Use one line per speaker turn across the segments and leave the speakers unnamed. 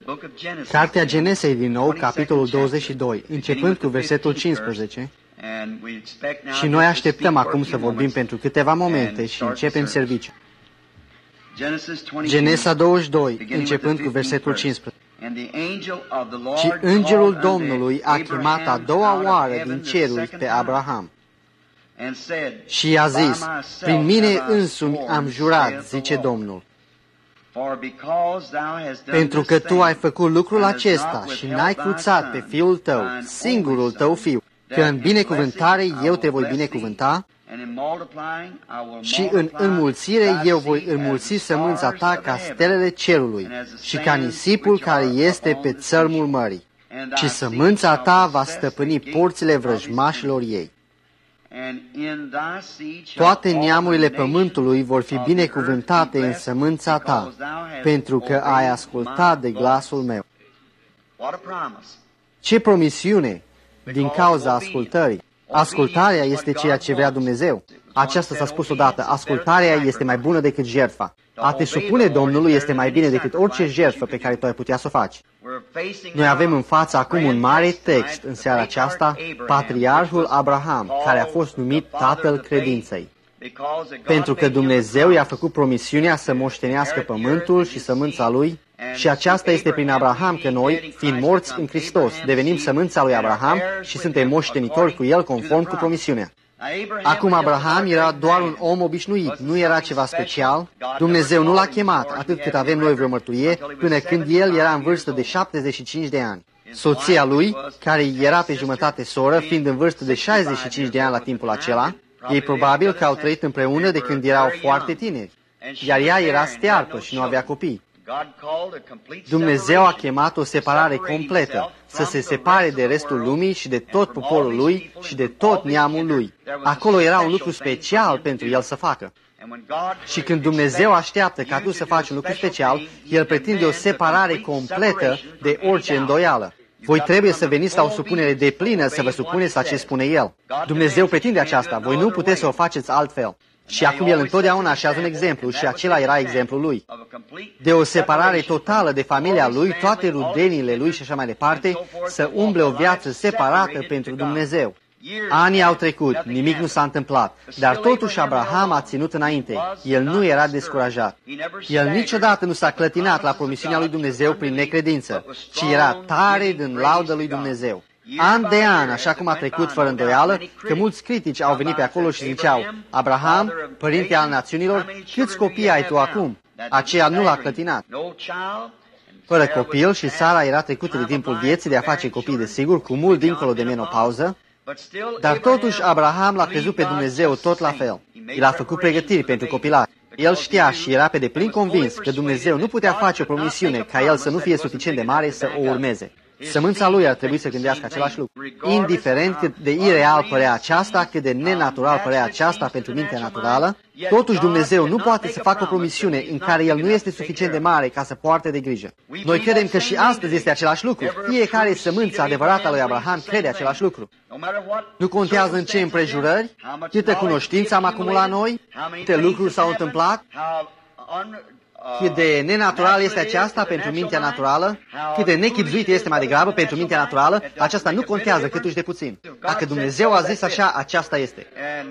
Cartea Genesei din nou, capitolul 22, începând cu versetul 15. Și noi așteptăm acum să vorbim pentru câteva momente și începem serviciul. Genesa 22, începând cu versetul 15. Și îngerul Domnului a chemat a doua oară din ceruri pe Abraham. Și i-a zis, prin mine însumi am jurat, zice Domnul, pentru că tu ai făcut lucrul acesta și n-ai cruțat pe fiul tău, singurul tău fiu, că în binecuvântare eu te voi binecuvânta și în înmulțire eu voi înmulți sămânța ta ca stelele cerului și ca nisipul care este pe țărmul mării. Și sămânța ta va stăpâni porțile vrăjmașilor ei. Toate neamurile pământului vor fi binecuvântate în sămânța ta, pentru că ai ascultat de glasul meu. Ce promisiune din cauza ascultării! Ascultarea este ceea ce vrea Dumnezeu. Aceasta s-a spus odată, ascultarea este mai bună decât jertfa. A te supune Domnului este mai bine decât orice jertfă pe care tu ai putea să o faci. Noi avem în față acum un mare text în seara aceasta, patriarhul Abraham, care a fost numit tatăl credinței. Pentru că Dumnezeu i-a făcut promisiunea să moștenească pământul și sămânța lui, și aceasta este prin Abraham că noi, fiind morți în Hristos, devenim sămânța lui Abraham și suntem moștenitori cu el conform cu promisiunea. Acum Abraham era doar un om obișnuit, nu era ceva special. Dumnezeu nu l-a chemat, atât cât avem noi vreo mărturie, până când el era în vârstă de 75 de ani. Soția lui, care era pe jumătate soră, fiind în vârstă de 65 de ani la timpul acela, ei probabil că au trăit împreună de când erau foarte tineri, iar ea era stearpă și nu avea copii. Dumnezeu a chemat o separare completă, să se separe de restul lumii și de tot poporul lui și de tot neamul lui. Acolo era un lucru special pentru el să facă. Și când Dumnezeu așteaptă ca tu să faci un lucru special, el pretinde o separare completă de orice îndoială. Voi trebuie să veniți la o supunere deplină să vă supuneți la ce spune el. Dumnezeu pretinde aceasta, voi nu puteți să o faceți altfel. Și acum el întotdeauna așează un exemplu și acela era exemplul lui. De o separare totală de familia lui, toate rudenile lui și așa mai departe, să umble o viață separată pentru Dumnezeu. Anii au trecut, nimic nu s-a întâmplat, dar totuși Abraham a ținut înainte. El nu era descurajat. El niciodată nu s-a clătinat la promisiunea lui Dumnezeu prin necredință, ci era tare din laudă lui Dumnezeu. An de an, așa cum a trecut fără îndoială, că mulți critici au venit pe acolo și ziceau, Abraham, părinte al națiunilor, câți copii ai tu acum? Aceea nu l-a clătinat. Fără copil și Sara era trecută de timpul vieții de a face copii, desigur, cu mult dincolo de menopauză, dar totuși Abraham l-a crezut pe Dumnezeu tot la fel. El a făcut pregătiri pentru copilaj. El știa și era pe deplin convins că Dumnezeu nu putea face o promisiune ca el să nu fie suficient de mare să o urmeze. Sămânța lui ar trebui să gândească același lucru. Indiferent cât de ireal părea aceasta, cât de nenatural părea aceasta pentru mintea naturală, totuși Dumnezeu nu poate să facă o promisiune în care El nu este suficient de mare ca să poarte de grijă. Noi credem că și astăzi este același lucru. Fiecare sămânță adevărată a lui Abraham crede același lucru. Nu contează în ce împrejurări, câtă cunoștință am acumulat noi, câte lucruri s-au întâmplat, cât de nenatural este aceasta pentru mintea naturală, cât de nechibzuit este mai degrabă pentru mintea naturală, aceasta nu contează câtuși de puțin. Dacă Dumnezeu a zis așa, aceasta este.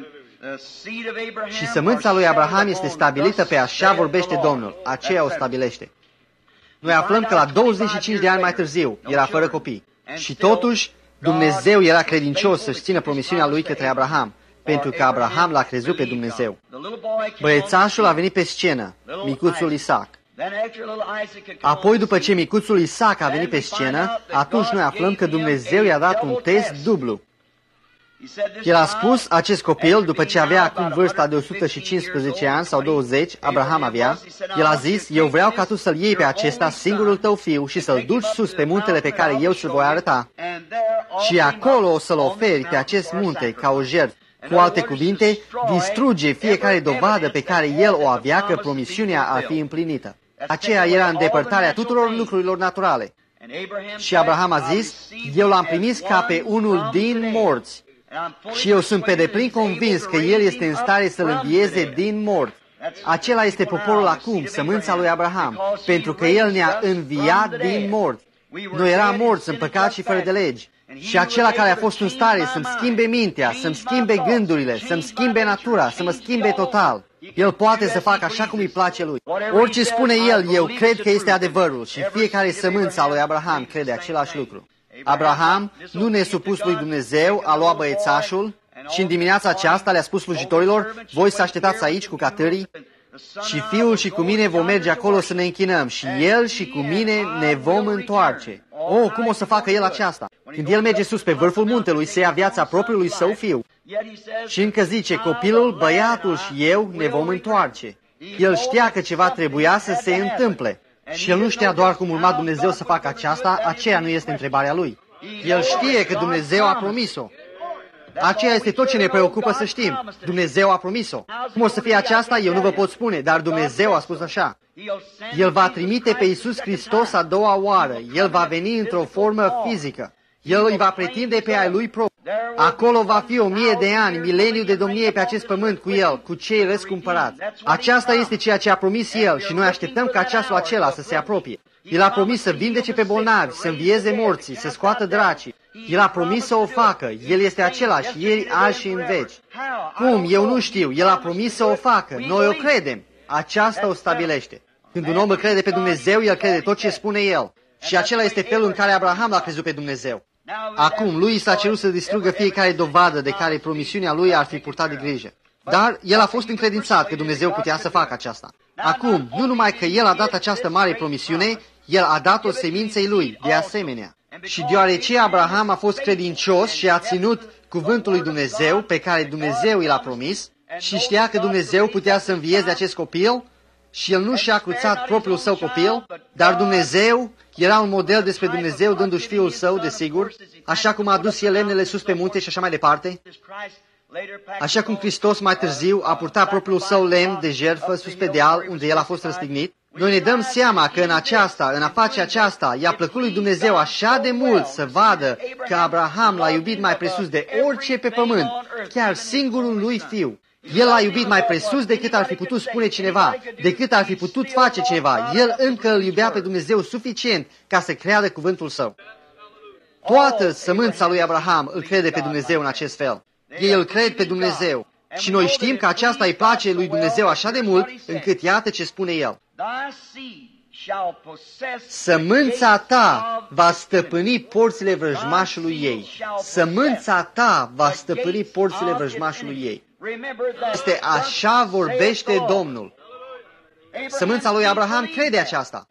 Și sămânța lui Abraham este stabilită pe așa vorbește Domnul, aceea o stabilește. Noi aflăm că la 25 de ani mai târziu era fără copii. Și totuși Dumnezeu era credincios să-și țină promisiunea lui către Abraham, pentru că Abraham l-a crezut pe Dumnezeu. Băiețașul a venit pe scenă, micuțul Isaac. Apoi, după ce micuțul Isaac a venit pe scenă, atunci noi aflăm că Dumnezeu i-a dat un test dublu. El a spus, acest copil, după ce avea acum vârsta de 115 ani sau 20, Abraham avea, el a zis, eu vreau ca tu să-l iei pe acesta, singurul tău fiu, și să-l duci sus pe muntele pe care eu ți-l voi arăta. Și acolo o să-l oferi pe acest munte ca o jertfă. Cu alte cuvinte, distruge fiecare dovadă pe care el o avea că promisiunea ar fi împlinită. Aceea era îndepărtarea tuturor lucrurilor naturale. Și Abraham a zis, eu l-am primit ca pe unul din morți. Și eu sunt pe deplin convins că el este în stare să-l învieze din morți. Acela este poporul acum, sămânța lui Abraham, pentru că El ne-a înviat din morți. Noi eram morți în păcat și fără de legi. Și acela care a fost în stare să-mi schimbe mintea, să-mi schimbe gândurile, să-mi schimbe natura, să mă schimbe total. El poate să facă așa cum îi place lui. Orice spune El, eu cred că este adevărul și fiecare sămânță a lui Abraham crede același lucru. Abraham, nu nesupus lui Dumnezeu, a luat băiețașul și în dimineața aceasta le-a spus slujitorilor, voi să așteptați aici cu catârii și fiul și cu mine vom merge acolo să ne închinăm și el și cu mine ne vom întoarce. Oh, cum o să facă el aceasta? Când el merge sus pe vârful muntelui să ia viața propriului său fiu. Și încă zice, copilul, băiatul și eu ne vom întoarce. El știa că ceva trebuia să se întâmple. Și el nu știa doar cum urma Dumnezeu să facă aceasta, aceea nu este întrebarea lui. El știe că Dumnezeu a promis-o. Aceea este tot ce ne preocupă să știm. Dumnezeu a promis-o. Cum o să fie aceasta, eu nu vă pot spune, dar Dumnezeu a spus așa. El va trimite pe Iisus Hristos a doua oară. El va veni într-o formă fizică. El îi va pretinde pe ai lui propriu. Acolo va fi 1000 de ani, mileniu de domnie pe acest pământ cu el, cu cei răscumpărați. Aceasta este ceea ce a promis el și noi așteptăm ca ceasul acela să se apropie. El a promis să vindece pe bolnavi, să învieze morții, să scoată dracii. El a promis să o facă. El este același ieri, azi și în veci. Cum? Eu nu știu. El a promis să o facă. Noi o credem. Aceasta o stabilește. Când un om îl crede pe Dumnezeu, el crede tot ce spune el. Și acela este felul în care Abraham l-a crezut pe Dumnezeu. Acum, lui s-a cerut să distrugă fiecare dovadă de care promisiunea lui ar fi purtat de grijă. Dar el a fost încredințat că Dumnezeu putea să facă aceasta. Acum, nu numai că el a dat această mare promisiune, el a dat-o seminței lui, de asemenea. Și deoarece Abraham a fost credincios și a ținut cuvântul lui Dumnezeu pe care Dumnezeu i l-a promis și știa că Dumnezeu putea să învieze acest copil și el nu și-a cruțat propriul său copil, dar Dumnezeu era un model despre Dumnezeu dându-și Fiul Său, desigur, așa cum a dus el lemnele sus pe munte și așa mai departe, așa cum Hristos mai târziu a purtat propriul său lemn de jertfă sus pe deal unde el a fost răstignit. Noi ne dăm seama că în a face aceasta, i-a plăcut lui Dumnezeu așa de mult să vadă că Abraham l-a iubit mai presus de orice pe pământ, chiar singurul lui fiu. El l-a iubit mai presus decât ar fi putut spune cineva, decât ar fi putut face cineva. El încă îl iubea pe Dumnezeu suficient ca să creadă cuvântul său. Toată sămânța lui Abraham îl crede pe Dumnezeu în acest fel. Ei îl cred pe Dumnezeu. Și noi știm că aceasta îi place lui Dumnezeu așa de mult, încât iată ce spune el. Sămânța ta va stăpâni porțile vrăjmașului ei. Sămânța ta va stăpâni porțile vrăjmașului ei. Este așa vorbește Domnul. Sămânța lui Abraham crede aceasta.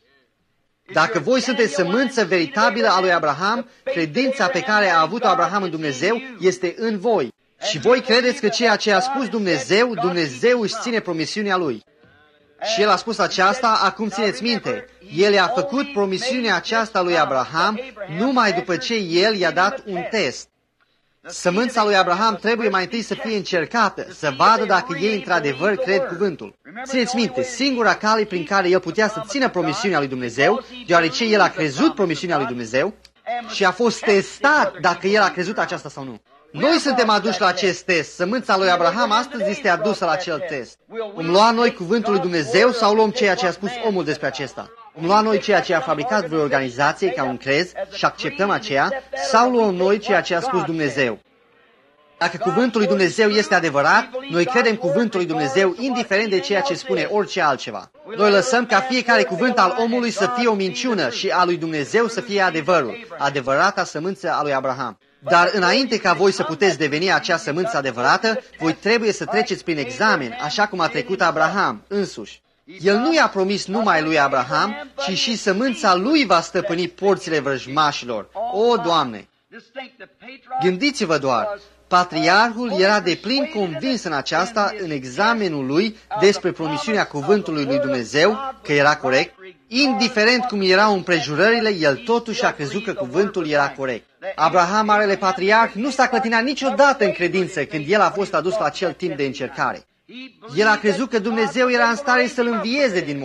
Dacă voi sunteți sămânță veritabilă a lui Abraham, credința pe care a avut-o Abraham în Dumnezeu este în voi. Și voi credeți că ceea ce a spus Dumnezeu, Dumnezeu își ține promisiunea lui. Și el a spus aceasta, acum țineți minte, el i-a făcut promisiunea aceasta lui Abraham numai după ce el i-a dat un test. Sămânța lui Abraham trebuie mai întâi să fie încercată, să vadă dacă ei într-adevăr cred cuvântul. Țineți minte, singura cale prin care el putea să țină promisiunea lui Dumnezeu, deoarece el a crezut promisiunea lui Dumnezeu și a fost testat dacă el a crezut aceasta sau nu. Noi suntem aduși la acest test. Sămânța lui Abraham astăzi este adusă la acel test. Vom lua noi cuvântul lui Dumnezeu sau luăm ceea ce a spus omul despre acesta? Vom lua noi ceea ce a fabricat vreo organizație ca un crez și acceptăm aceea sau luăm noi ceea ce a spus Dumnezeu? Dacă cuvântul lui Dumnezeu este adevărat, noi credem cuvântul lui Dumnezeu indiferent de ceea ce spune orice altceva. Noi lăsăm ca fiecare cuvânt al omului să fie o minciună și a lui Dumnezeu să fie adevărul, adevărata sămânță a lui Abraham. Dar înainte ca voi să puteți deveni acea sămânță adevărată, voi trebuie să treceți prin examen, așa cum a trecut Abraham însuși. El nu i-a promis numai lui Abraham, ci și sămânța lui va stăpâni porțile vrăjmașilor. O, Doamne! Gândiți-vă doar! Patriarhul era deplin convins în aceasta, în examenul lui, despre promisiunea cuvântului lui Dumnezeu, că era corect. Indiferent cum erau împrejurările, el totuși a crezut că cuvântul era corect. Abraham, marele patriarh, nu s-a clătinat niciodată în credință când el a fost adus la acel timp de încercare. El a crezut că Dumnezeu era în stare să-l învieze din mort.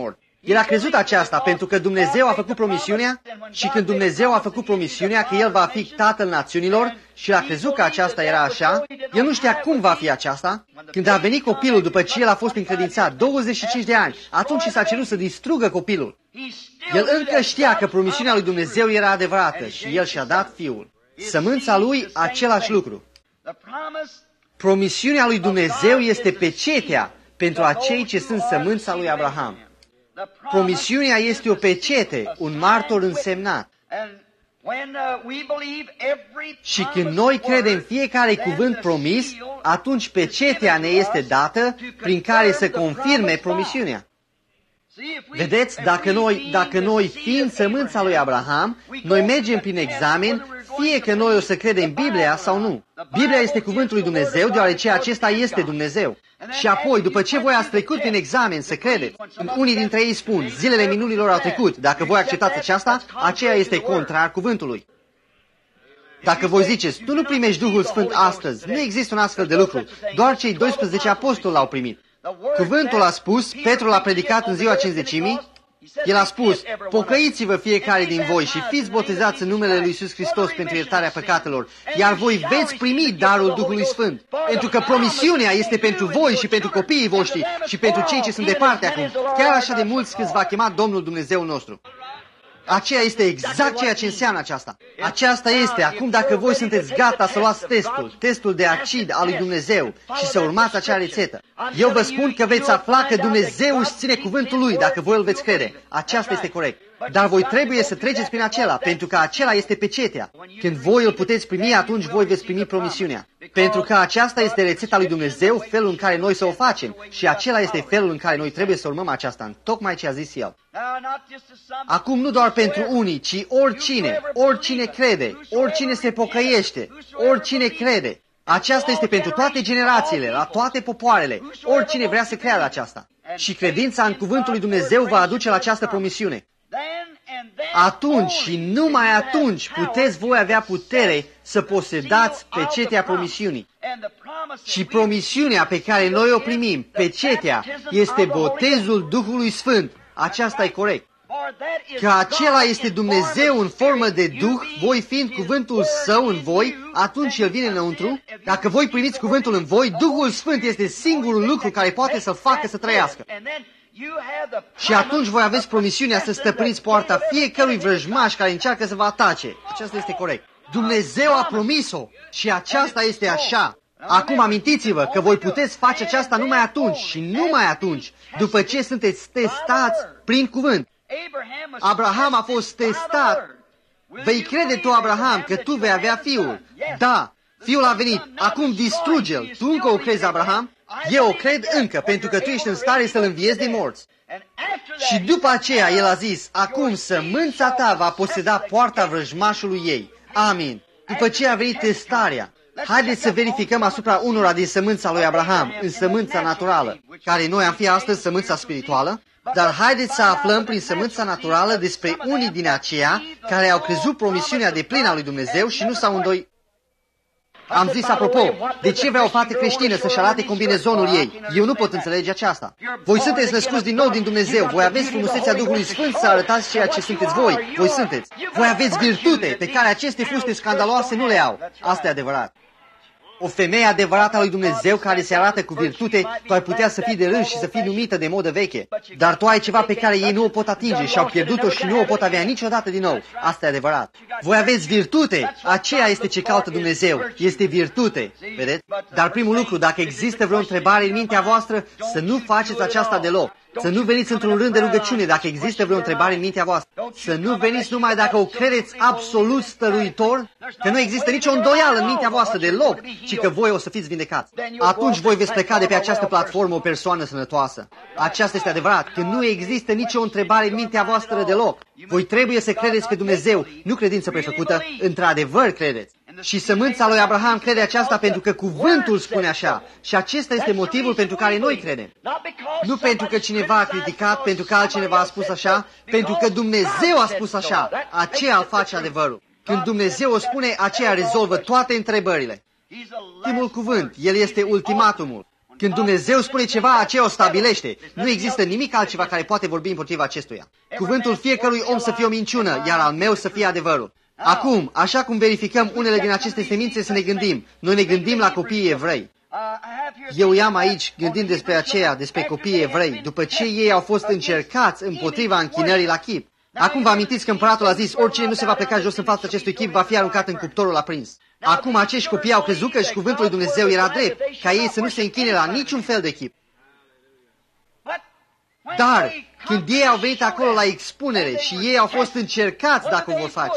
El a crezut aceasta pentru că Dumnezeu a făcut promisiunea și când Dumnezeu a făcut promisiunea că El va fi Tatăl națiunilor și el a crezut că aceasta era așa, el nu știa cum va fi aceasta. Când a venit copilul după ce el a fost încredințat 25 de ani, atunci i s-a cerut să distrugă copilul. El încă știa că promisiunea lui Dumnezeu era adevărată și el și-a dat fiul. Sămânța lui, același lucru. Promisiunea lui Dumnezeu este pecetea pentru acei ce sunt sămânța lui Abraham. Promisiunea este o pecete, un martor însemnat. Și când noi credem fiecare cuvânt promis, atunci pecetea ne este dată prin care să confirme promisiunea. Vedeți, dacă noi fiind sămânța lui Abraham, noi mergem prin examen, fie că noi o să credem Biblia sau nu. Biblia este cuvântul lui Dumnezeu, deoarece acesta este Dumnezeu. Și apoi, după ce voi ați trecut prin examen să credeți, unii dintre ei spun, zilele minunilor au trecut, dacă voi acceptați aceasta, aceea este contrar cuvântului. Dacă voi ziceți, tu nu primești Duhul Sfânt astăzi, nu există un astfel de lucru, doar cei 12 apostoli l-au primit. Cuvântul a spus, Petru l-a predicat în ziua Cincizecimii, el a spus, pocăiți-vă fiecare din voi și fiți botezați în numele lui Iisus Hristos pentru iertarea păcatelor, iar voi veți primi darul Duhului Sfânt. Pentru că promisiunea este pentru voi și pentru copiii voștri și pentru cei ce sunt departe acum, chiar așa de mulți câți va chema Domnul Dumnezeu nostru. Aceea este exact ceea ce înseamnă aceasta. Aceasta este, acum dacă voi sunteți gata să luați testul de acid al lui Dumnezeu și să urmați acea rețetă, eu vă spun că veți afla că Dumnezeu își ține cuvântul Lui dacă voi îl veți crede. Aceasta este corect. Dar voi trebuie să treceți prin acela, pentru că acela este pecetea. Când voi îl puteți primi, atunci voi veți primi promisiunea. Pentru că aceasta este rețeta lui Dumnezeu, felul în care noi să o facem. Și acela este felul în care noi trebuie să urmăm aceasta, în tocmai ce a zis El. Acum nu doar pentru unii, ci oricine crede, oricine se pocăiește, oricine crede. Aceasta este pentru toate generațiile, la toate popoarele, oricine vrea să creadă aceasta. Și credința în cuvântul lui Dumnezeu va aduce la această promisiune. Atunci și numai atunci puteți voi avea putere să posedați pecetea promisiunii. Și promisiunea pe care noi o primim, pecetea, este botezul Duhului Sfânt. Aceasta e corect. Că acela este Dumnezeu în formă de Duh, voi fiind cuvântul Său în voi, atunci El vine înăuntru. Dacă voi primiți cuvântul în voi, Duhul Sfânt este singurul lucru care poate să facă să trăiască. Și atunci voi aveți promisiunea să stăpâniți poarta fiecărui vrăjmaș care încearcă să vă atace. Aceasta este corect. Dumnezeu a promis-o și aceasta este așa. Acum amintiți-vă că voi puteți face aceasta numai atunci și numai atunci, după ce sunteți testați prin cuvânt. Abraham a fost testat. Vei crede tu, Abraham, că tu vei avea fiul? Da, fiul a venit. Acum distruge-l. Tu încă o crezi, Abraham? Eu o cred încă, pentru că tu ești în stare să-l înviezi din morți. Și după aceea el a zis, acum sămânța ta va poseda poarta vrăjmașului ei. Amin. După ce a venit testarea, haideți să verificăm asupra unora din sămânța lui Abraham, în sămânța naturală, care noi am fi astăzi sămânța spirituală, dar haideți să aflăm prin sămânța naturală despre unii din aceia care au crezut promisiunea deplină a lui Dumnezeu și nu s-au îndoit. Am zis, apropo, de ce vrea o fată creștină să-și arate combinezonul ei? Eu nu pot înțelege aceasta. Voi sunteți născuți din nou din Dumnezeu. Voi aveți frumusețea Duhului Sfânt să arătați ceea ce sunteți voi. Voi sunteți. Voi aveți virtute pe care aceste fuste scandaloase nu le au. Asta e adevărat. O femeie adevărată a lui Dumnezeu care se arată cu virtute, tu ai putea să fii de râs și să fii numită de modă veche. Dar tu ai ceva pe care ei nu o pot atinge și au pierdut-o și nu o pot avea niciodată din nou. Asta e adevărat. Voi aveți virtute. Aceea este ce caută Dumnezeu. Este virtute. Vedeți? Dar primul lucru, dacă există vreo întrebare în mintea voastră, să nu faceți aceasta deloc. Să nu veniți într-un rând de rugăciune dacă există vreo întrebare în mintea voastră. Să nu veniți numai dacă o credeți absolut stăruitor, că nu există nicio îndoială în mintea voastră deloc, ci că voi o să fiți vindecați. Atunci voi veți pleca de pe această platformă o persoană sănătoasă. Aceasta este adevărat, că nu există nicio întrebare în mintea voastră deloc. Voi trebuie să credeți pe Dumnezeu, nu credință prefăcută, într-adevăr credeți. Și sămânța lui Abraham crede aceasta pentru că cuvântul spune așa. Și acesta este motivul pentru care noi credem. Nu pentru că cineva a criticat, pentru că altcineva a spus așa, pentru că Dumnezeu a spus așa. Aceea îl face adevărul. Când Dumnezeu o spune, aceea rezolvă toate întrebările. Ultimul cuvânt, el este ultimatumul. Când Dumnezeu spune ceva, aceea o stabilește. Nu există nimic altceva care poate vorbi împotriva acestuia. Cuvântul fiecărui om să fie o minciună, iar al meu să fie adevărul. Acum, așa cum verificăm unele din aceste semințe, să ne gândim. Noi ne gândim la copiii evrei. Eu i-am aici gândind despre aceea, despre copiii evrei, după ce ei au fost încercați împotriva închinării la chip. Acum vă amintiți că împăratul a zis, oricine nu se va pleca jos în fața acestui chip va fi aruncat în cuptorul aprins. Acum acești copii au crezut că și cuvântul lui Dumnezeu era drept, ca ei să nu se închine la niciun fel de chip. Dar, când ei au venit acolo la expunere și ei au fost încercați dacă o vor face,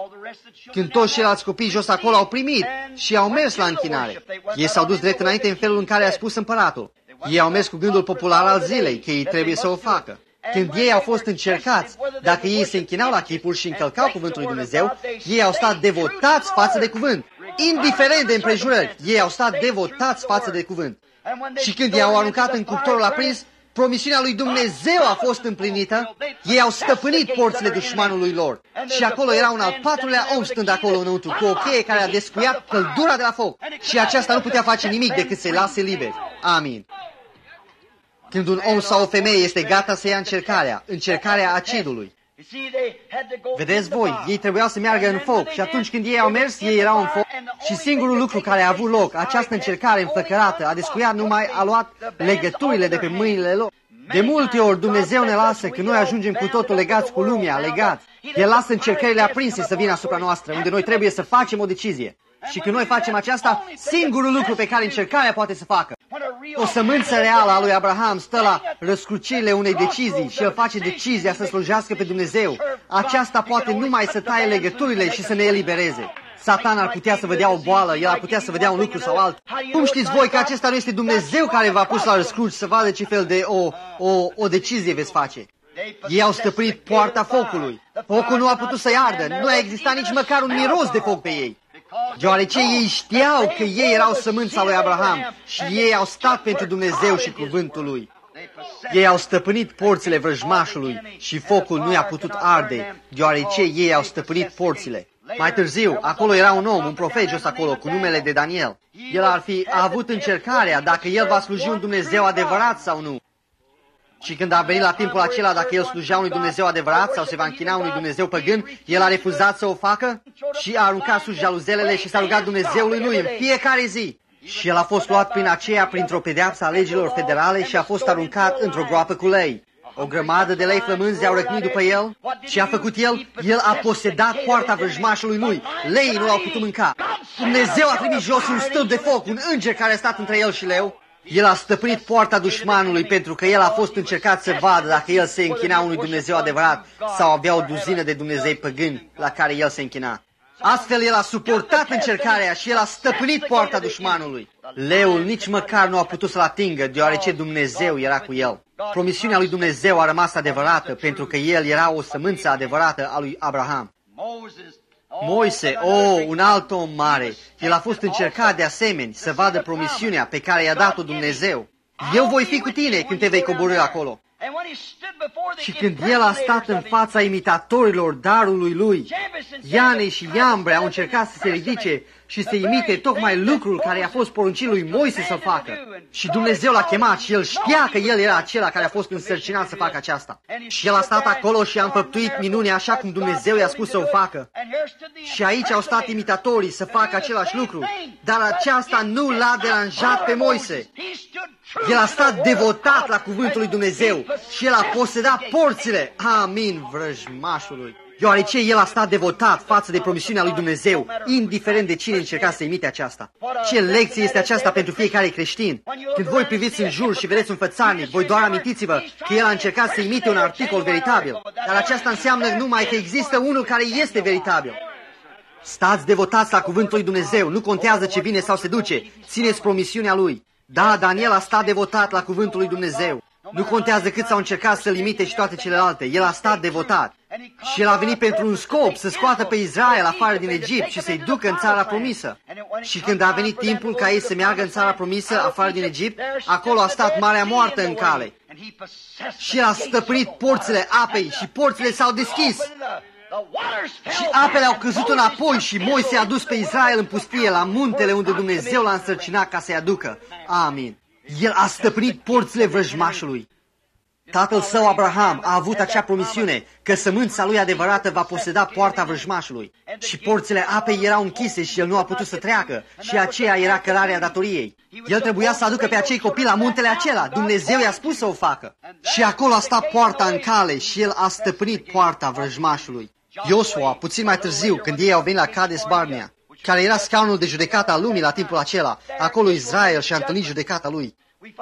când toți ceilalți copii jos acolo au primit și au mers la închinare, ei s-au dus drept înainte în felul în care a spus împăratul. Ei au mers cu gândul popular al zilei, că ei trebuie să o facă. Când ei au fost încercați, dacă ei se închinau la chipul și încălcau cuvântul lui Dumnezeu, ei au stat devotați față de cuvânt. Indiferent de împrejurări, ei au stat devotați față de cuvânt. Și când i-au aruncat în cuptorul aprins, promisiunea lui Dumnezeu a fost împlinită, ei au stăpânit porțile dușmanului lor. Și acolo era un al patrulea om stând acolo înăuntru, cu o cheie care a descuiat căldura de la foc. Și aceasta nu putea face nimic decât să-i lase liberi. Amin. Când un om sau o femeie este gata să ia încercarea acidului. Vedeți voi, ei trebuiau să meargă în foc și atunci când ei au mers, ei erau în foc și singurul lucru care a avut loc, această încercare înflăcărată, a descuiat numai, a luat legăturile de pe mâinile lor. De multe ori Dumnezeu ne lasă când noi ajungem cu totul legați cu lumea, legați. El lasă încercările aprinse să vină asupra noastră, unde noi trebuie să facem o decizie. Și când noi facem aceasta, singurul lucru pe care încercarea poate să facă. O sămânță reală a lui Abraham stă la răscrucirile unei decizii și el face decizia să slujească pe Dumnezeu. Aceasta poate numai să taie legăturile și să ne elibereze. Satan ar putea să vă dea o boală, el ar putea să vă dea un lucru sau altul. Cum știți voi că acesta nu este Dumnezeu care v-a pus la răscruci să vadă ce fel de o decizie veți face? Ei au stăpânit poarta focului. Focul nu a putut să-i ardă, nu a existat nici măcar un miros de foc pe ei. Deoarece ei știau că ei erau sămânța lui Abraham și ei au stat pentru Dumnezeu și cuvântul lui. Ei au stăpânit porțile vrăjmașului și focul nu i-a putut arde, deoarece ei au stăpânit porțile. Mai târziu, acolo era un om, un profet jos acolo, cu numele de Daniel. El ar fi avut încercarea dacă el va sluji un Dumnezeu adevărat sau nu. Și când a venit la timpul acela, dacă el slujea unui Dumnezeu adevărat sau se va închina unui Dumnezeu păgân, el a refuzat să o facă și a aruncat sus jaluzelele și s-a rugat Dumnezeului lui în fiecare zi. Și el a fost luat prin aceea printr-o pedeapsă a legilor federale și a fost aruncat într-o groapă cu lei. O grămadă de lei flămânzi au răcnit după el. Ce a făcut el? El a posedat poarta vrăjmașului lui. Leii nu l-au putut mânca. Dumnezeu a trimis jos un stâlp de foc, un înger care a stat între el și leu. El a stăpânit poarta dușmanului pentru că el a fost încercat să vadă dacă el se închina unui Dumnezeu adevărat sau avea o duzină de Dumnezei păgâni la care el se închina. Astfel el a suportat încercarea și el a stăpânit poarta dușmanului. Leul nici măcar nu a putut să-l atingă, deoarece Dumnezeu era cu el. Promisiunea lui Dumnezeu a rămas adevărată pentru că el era o sămânță adevărată a lui Abraham. Moise, un alt om mare, el a fost încercat de asemenea să vadă promisiunea pe care i-a dat-o Dumnezeu. Eu voi fi cu tine când te vei coborî acolo. Și când el a stat în fața imitatorilor darului lui, Iane și Iambre au încercat să se ridice și să imite tocmai lucrul care i-a fost poruncit lui Moise să facă. Și Dumnezeu l-a chemat și el știa că el era acela care a fost însărcinat să facă aceasta. Și el a stat acolo și a înfăptuit minunea așa cum Dumnezeu i-a spus să o facă. Și aici au stat imitatorii să facă același lucru, dar aceasta nu l-a deranjat pe Moise. El a stat devotat la cuvântul lui Dumnezeu și el a posedat porțile, amin, vrăjmașului, deoarece el a stat devotat față de promisiunea lui Dumnezeu, indiferent de cine încerca să imite aceasta. Ce lecție este aceasta pentru fiecare creștin? Când voi priviți în jur și vedeți un fățarnic, voi doar amintiți-vă că el a încercat să imite un articol veritabil, dar aceasta înseamnă numai că există unul care este veritabil. Stați devotați la cuvântul lui Dumnezeu, nu contează ce vine sau se duce, țineți promisiunea lui. Da, Daniel a stat devotat la cuvântul lui Dumnezeu. Nu contează cât s-au încercat să-l imite și toate celelalte, el a stat devotat. Și el a venit pentru un scop, să scoată pe Israel afară din Egipt și să-i ducă în țara promisă. Și când a venit timpul ca ei să meargă în țara promisă, afară din Egipt, acolo a stat Marea Moartă în cale. Și el a stăpânit porțile apei și porțile s-au deschis. Și apele au căzut înapoi și Moise a dus pe Israel în pustie, la muntele unde Dumnezeu l-a însărcinat ca să-i aducă. Amin. El a stăpânit porțile vrăjmașului. Tatăl său, Abraham, a avut acea promisiune că sămânța lui adevărată va poseda poarta vrăjmașului. Și porțile apei erau închise și el nu a putut să treacă. Și aceea era cărarea datoriei. El trebuia să aducă pe acei copii la muntele acela. Dumnezeu i-a spus să o facă. Și acolo a stat poarta în cale și el a stăpânit poarta vrăjmașului. Iosua, puțin mai târziu, când ei au venit la Cades Barnea, care era scaunul de judecată al lumii la timpul acela, acolo Israel și-a întâlnit judecata lui.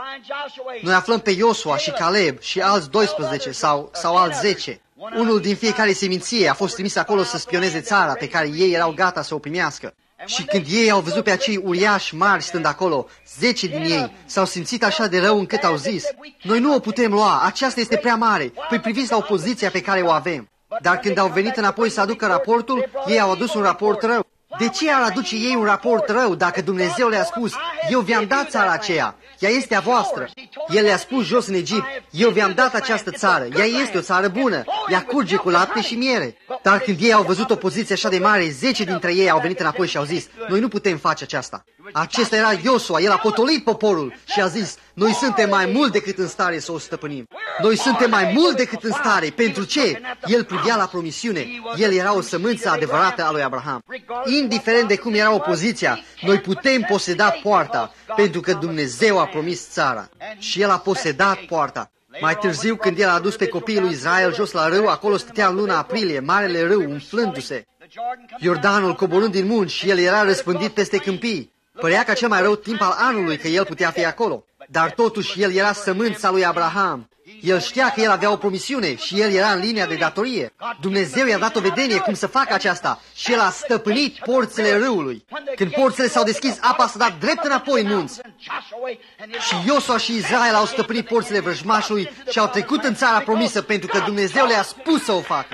Noi aflăm pe Iosua și Caleb și alți 12 sau alți 10. Unul din fiecare seminție a fost trimis acolo să spioneze țara pe care ei erau gata să o primească. Și când ei au văzut pe acei uriași mari stând acolo, 10 din ei s-au simțit așa de rău încât au zis: noi nu o putem lua, aceasta este prea mare, păi priviți la opoziția pe care o avem. Dar când au venit înapoi să aducă raportul, ei au adus un raport rău. De ce ar aduce ei un raport rău dacă Dumnezeu le-a spus: eu vi-am dat țara aceea, ea este a voastră? El le-a spus jos în Egipt: eu vi-am dat această țară, ea este o țară bună, ea curge cu lapte și miere. Dar când ei au văzut o poziție așa de mare, 10 dintre ei au venit înapoi și au zis: noi nu putem face aceasta. Acesta era Iosua, el a potolit poporul și a zis: noi suntem mai mult decât în stare să o stăpânim. Noi suntem mai mult decât în stare. Pentru ce? El privea la promisiune. El era o sămânță adevărată a lui Abraham. Indiferent de cum era opoziția, noi putem poseda poarta, pentru că Dumnezeu a promis țara. Și el a posedat poarta. Mai târziu, când el a adus pe copiii lui Israel jos la râu, acolo stătea în luna aprilie, marele râu, umflându-se. Iordanul coborând din munți și el era răspândit peste câmpii. Părea ca cel mai rău timp al anului că el putea fi acolo. Dar totuși el era sămânța lui Abraham. El știa că el avea o promisiune și el era în linia de datorie. Dumnezeu i-a dat o vedenie cum să facă aceasta și el a stăpânit porțile râului. Când porțile s-au deschis, apa s-a dat drept înapoi în munți. Și Iosua și Israel au stăpânit porțile vrăjmașului și au trecut în țara promisă pentru că Dumnezeu le-a spus să o facă.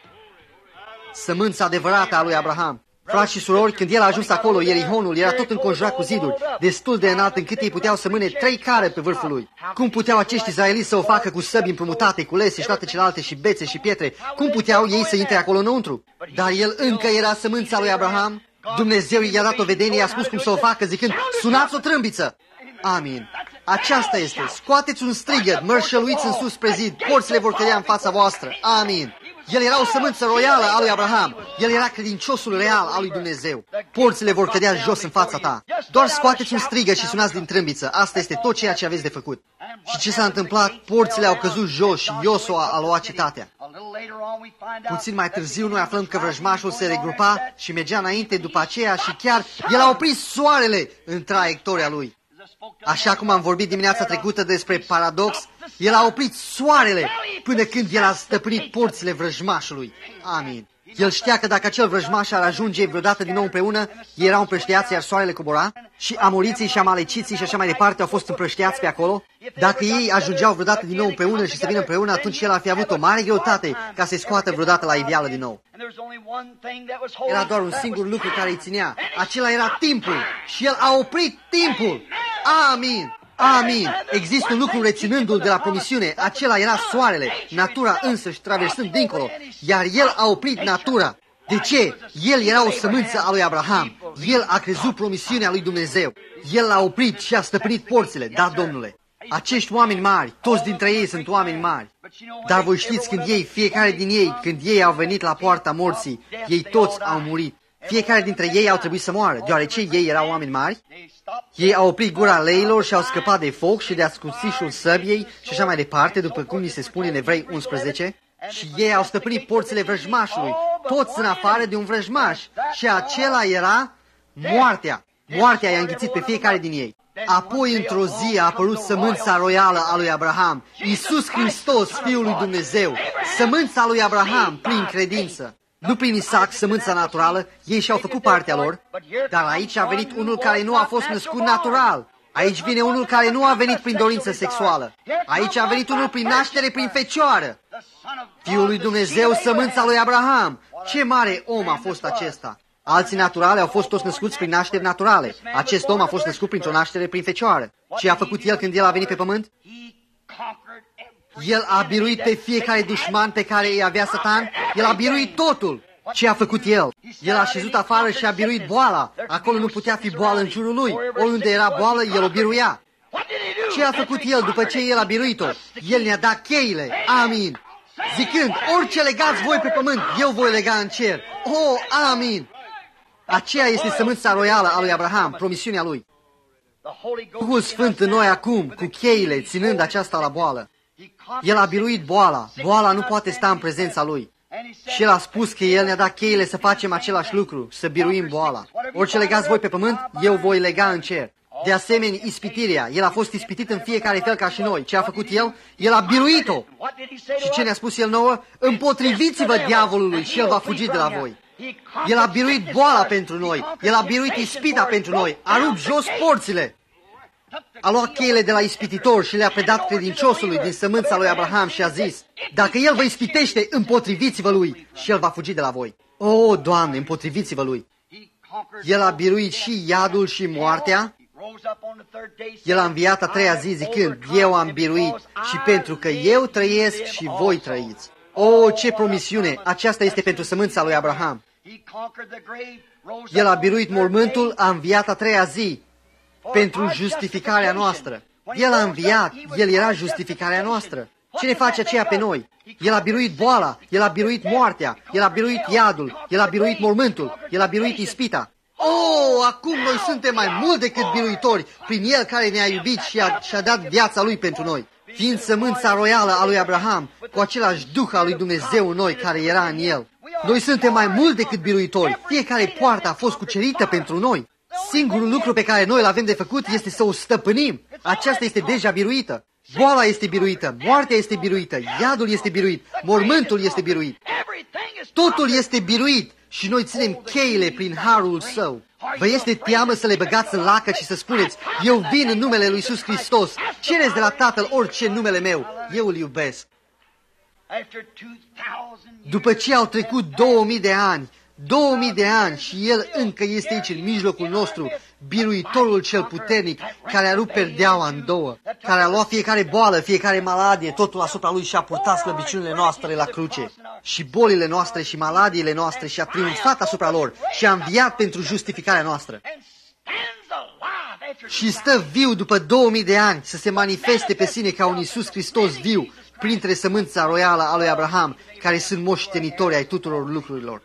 Sămânța adevărată a lui Abraham. Frați și surori, când el a ajuns acolo, Ierihonul era tot înconjurat cu ziduri, destul de înalt încât ei puteau să mâne 3 care pe vârful lui. Cum puteau acești izraeliți să o facă cu săbi împrumutate, cu lese și toate celelalte și bețe și pietre? Cum puteau ei să intre acolo înăuntru? Dar el încă era sămânța lui Abraham. Dumnezeu i-a dat o vedenie, i-a spus cum să o facă, zicând: sunați o trâmbiță! Amin. Aceasta este. Scoateți un strigăt, mărșăluiți în sus spre zid, porțile vor cădea în fața voastră. Amin. El era o sămânță royală a lui Abraham. El era credinciosul real al lui Dumnezeu. Porțile vor cădea jos în fața ta. Doar scoateți un strigă și sunați din trâmbiță. Asta este tot ceea ce aveți de făcut. Și ce s-a întâmplat? Porțile au căzut jos și Iosua a luat cetatea. Puțin mai târziu noi aflăm că vrăjmașul se regrupa și mergea înainte după aceea și chiar el a oprit soarele în traiectoria lui. Așa cum am vorbit dimineața trecută despre paradox, el a oprit soarele până când el a stăpânit porțile vrăjmașului. Amin. El știa că dacă acel vrăjmaș ar ajunge vreodată din nou împreună, ei erau împrăștiați, iar soarele cobora, și amoriții și amaleciții și așa mai departe au fost împrăștiați pe acolo. Dacă ei ajungeau vreodată din nou împreună și să vină împreună, atunci el ar fi avut o mare greutate ca să-i scoată vreodată la iveală din nou. Era doar un singur lucru care îi ținea. Acela era timpul. Și el a oprit timpul. Amin. Amin. Există un lucru reținându-l de la promisiune. Acela era soarele, natura însăși traversând dincolo. Iar el a oprit natura. De ce? El era o sămânță a lui Abraham. El a crezut promisiunea lui Dumnezeu. El a oprit și a stăpânit porțile. Da, Domnule. Acești oameni mari, toți dintre ei sunt oameni mari. Dar voi știți, când ei, fiecare din ei, când ei au venit la poarta morții, ei toți au murit. Fiecare dintre ei au trebuit să moară, deoarece ei erau oameni mari. Ei au oprit gura leilor și au scăpat de foc și de ascuțișul săbiei și așa mai departe, după cum ni se spune în Evrei 11. Și ei au stăpânit porțile vrăjmașului, toți în afară de un vrăjmaș. Și acela era moartea. Moartea i-a înghițit pe fiecare din ei. Apoi, într-o zi, a apărut sămânța royală a lui Abraham, Iisus Hristos, Fiul lui Dumnezeu, sămânța lui Abraham prin credință. Nu prin Isaac, sămânța naturală, ei și-au făcut partea lor, dar aici a venit unul care nu a fost născut natural. Aici vine unul care nu a venit prin dorință sexuală. Aici a venit unul prin naștere, prin fecioară. Fiul lui Dumnezeu, sămânța lui Abraham. Ce mare om a fost acesta! Alții naturale au fost toți născuți prin nașteri naturale. Acest om a fost născut printr-o naștere prin fecioară. Ce a făcut el când el a venit pe pământ? El a biruit pe fiecare dușman pe care îi avea Satan. El a biruit totul. Ce a făcut el? El a șezut afară și a biruit boala. Acolo nu putea fi boală în jurul lui. Oriunde era boală, el o biruia. ce a făcut El după ce El a biruit-o? El ne-a dat cheile. Amin. Zicând, orice legați voi pe pământ, eu voi lega în cer. Oh, amin. Aceea este sămânța royală a lui Abraham, promisiunea lui. Duhul Sfânt în noi acum, cu cheile, ținând aceasta la boală. El a biruit boala. Boala nu poate sta în prezența lui. Și El a spus că El ne-a dat cheile să facem același lucru, să biruim boala. Orice legați voi pe pământ, eu voi lega în cer. De asemenea, ispitirea. El a fost ispitit în fiecare fel ca și noi. Ce a făcut El? El a biruit-o. Și ce ne-a spus El nouă? Împotriviți-vă diavolului și el va fugi de la voi. El a biruit boala pentru noi. El a biruit ispita pentru noi. A rupt jos porțile. A luat cheile de la ispititor și le-a predat credinciosului din sămânța lui Abraham și a zis, dacă el vă ispitește, împotriviți-vă lui și el va fugi de la voi. O, Doamne, împotriviți-vă lui. El a biruit și iadul și moartea. El a înviat a treia zi zicând, eu am biruit și pentru că eu trăiesc și voi trăiți. O, ce promisiune! Aceasta este pentru sămânța lui Abraham. El a biruit mormântul, a înviat a treia zi pentru justificarea noastră. El a înviat, El era justificarea noastră. Cine face aceea pe noi? El a biruit boala, El a biruit moartea, El a biruit iadul, El a biruit mormântul, El a biruit ispita. Oh, acum noi suntem mai mult decât biruitori prin El care ne-a iubit și a dat viața Lui pentru noi. Fiind sămânța royală a lui Abraham, cu același Duh al lui Dumnezeu în noi care era în El. Noi suntem mai mult decât biruitori. Fiecare poartă a fost cucerită pentru noi. Singurul lucru pe care noi îl avem de făcut este să o stăpânim. Aceasta este deja biruită. Boala este biruită, moartea este biruită, iadul este biruit, mormântul este biruit. Totul este biruit și noi ținem cheile prin harul Său. Vă este teamă să le băgați în lacă și să spuneți, eu vin în numele lui Iisus Hristos, cereți de la Tatăl orice în numele meu, eu îl iubesc. După ce au trecut 2000 de ani, 2000 de ani și El încă este aici în mijlocul nostru, biruitorul cel puternic, care a rupt perdeaua în două, care a luat fiecare boală, fiecare maladie, totul asupra Lui și a purtat slăbiciunile noastre la cruce și bolile noastre și maladiile noastre și a triumfat asupra lor și a înviat pentru justificarea noastră. Și stă viu după 2000 de ani să se manifeste pe sine ca un Iisus Hristos viu printre sămânța royală a lui Abraham, care sunt moștenitori ai tuturor lucrurilor.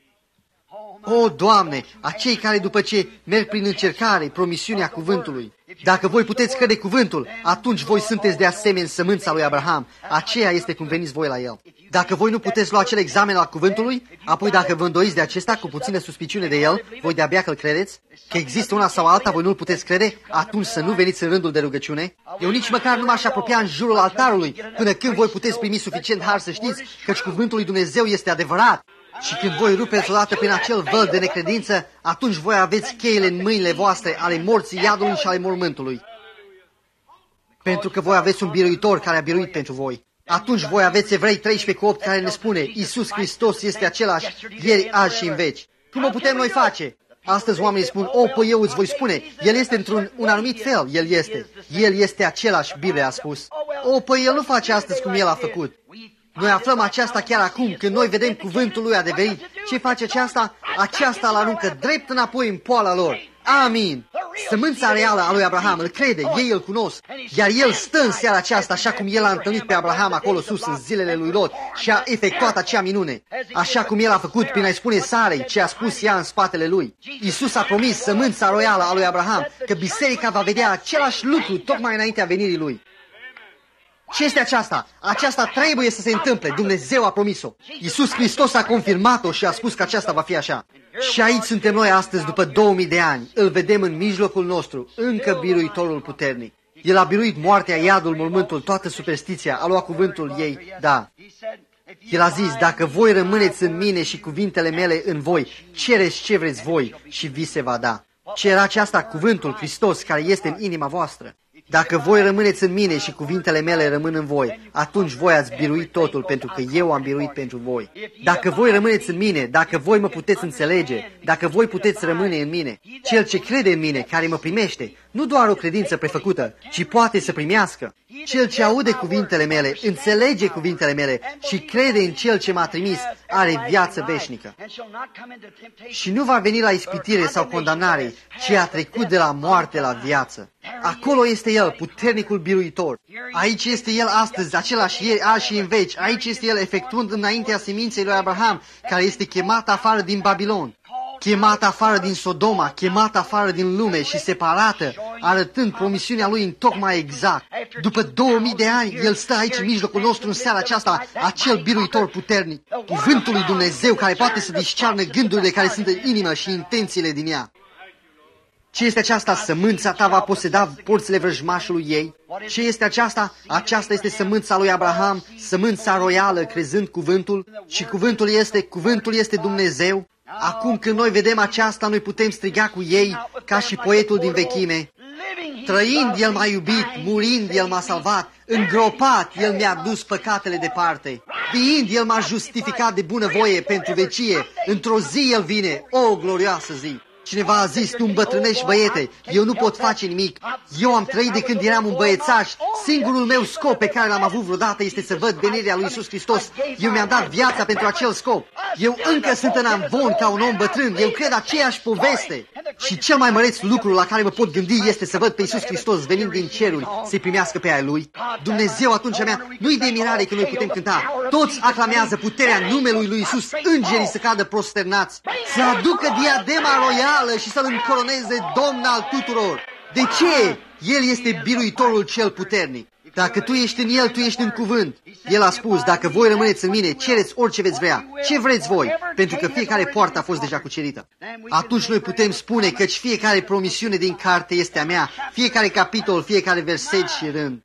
O, Doamne, acei care după ce merg prin încercare, promisiunea cuvântului. Dacă voi puteți crede cuvântul, atunci voi sunteți de asemenea sămânța lui Abraham. Aceea este cum veniți voi la el. Dacă voi nu puteți lua acel examen al cuvântului, apoi dacă vă îndoiți de acesta cu puțină suspiciune de el, voi de-abia că-l credeți, că există una sau alta, voi nu-l puteți crede, atunci să nu veniți în rândul de rugăciune. Eu nici măcar nu m-aș apropia în jurul altarului, până când voi puteți primi suficient har să știți căci cuvântul lui Dumnezeu este adevărat. Și când voi rupeți odată prin acel văl de necredință, atunci voi aveți cheile în mâinile voastre ale morții, iadului și ale mormântului. Pentru că voi aveți un biruitor care a biruit pentru voi. Atunci voi aveți Evrei 13:8 care ne spune, Iisus Hristos este același ieri, azi și în veci. Cum o putem noi face? Astăzi oamenii spun, păi eu îți voi spune, El este într-un anumit fel, El este același, Biblia a spus. Păi El nu face astăzi cum El a făcut. Noi aflăm aceasta chiar acum, când noi vedem cuvântul Lui adeverit. Ce face aceasta? Aceasta îl aruncă drept înapoi în poala lor. Amin! Sămânța reală a lui Abraham îl crede, ei îl cunosc, iar el stă în seara aceasta așa cum el a întâlnit pe Abraham acolo sus în zilele lui Lot și a efectuat acea minune, așa cum el a făcut prin a-i spune Sarei ce a spus ea în spatele lui. Iisus a promis sămânța royală a lui Abraham că biserica va vedea același lucru tocmai înaintea venirii lui. Ce este aceasta? Aceasta trebuie să se întâmple. Dumnezeu a promis-o. Iisus Hristos a confirmat-o și a spus că aceasta va fi așa. Și aici suntem noi astăzi, după 2000 de ani. Îl vedem în mijlocul nostru, încă biruitorul puternic. El a biruit moartea, iadul, mormântul, toată superstiția, a luat cuvântul ei, da. El a zis, dacă voi rămâneți în mine și cuvintele mele în voi, cereți ce vreți voi și vi se va da. Ce era aceasta? Cuvântul Hristos care este în inima voastră. Dacă voi rămâneți în mine și cuvintele mele rămân în voi, atunci voi ați biruit totul, pentru că eu am biruit pentru voi. Dacă voi rămâneți în mine, dacă voi mă puteți înțelege, dacă voi puteți rămâne în mine, cel ce crede în mine, care mă primește, nu doar o credință prefăcută, ci poate să primească. Cel ce aude cuvintele mele, înțelege cuvintele mele și crede în Cel ce m-a trimis, are viață veșnică. Și nu va veni la ispitire sau condamnare, ci a trecut de la moarte la viață. Acolo este El, puternicul biruitor. Aici este El astăzi, același ieri, azi și în veci. Aici este El, efectuând înaintea seminței lui Abraham, care este chemat afară din Babilon, chemat afară din Sodoma, chemat afară din lume și separată, arătând promisiunea Lui întocmai exact. După 2000 de ani, El stă aici în mijlocul nostru în seara aceasta, acel biruitor puternic, cuvântul lui Dumnezeu care poate să discearnă gândurile care sunt în inimă și intențiile din ea. Ce este aceasta? Sămânța ta va poseda porțile vrăjmașului ei. Ce este aceasta? Aceasta este sămânța lui Abraham, sămânța royală, crezând cuvântul. Și cuvântul este Dumnezeu. Acum când noi vedem aceasta, noi putem striga cu ei, ca și poetul din vechime. Trăind, El m-a iubit, murind, El m-a salvat, îngropat, El mi-a dus păcatele departe. Fiind, El m-a justificat de bunăvoie pentru vecie. Într-o zi El vine, o glorioasă zi. Cineva a zis, tu îmbătrânești, băiete, eu nu pot face nimic. Eu am trăit de când eram un băiețaș. Singurul meu scop pe care l-am avut vreodată este să văd venirea lui Iisus Hristos. Eu mi-am dat viața pentru acel scop. Eu încă sunt în amvon ca un om bătrân. Eu cred aceeași poveste. Și cel mai măreț lucru la care mă pot gândi este să văd pe Iisus Hristos venind din ceruri să-i primească pe aia Lui. Dumnezeu atunci mea, nu-i de mirare că noi putem cânta. Toți aclamează puterea numelui lui Iisus, îngerii să cadă prosternați, să aducă diadema royală și să-L încoroneze Domn al tuturor. De ce? El este biruitorul cel puternic. Dacă tu ești în El, tu ești în cuvânt. El a spus, dacă voi rămâneți în mine, cereți orice veți vrea. Ce vreți voi? Pentru că fiecare poartă a fost deja cucerită. Atunci noi putem spune căci fiecare promisiune din carte este a mea, fiecare capitol, fiecare verset și rând.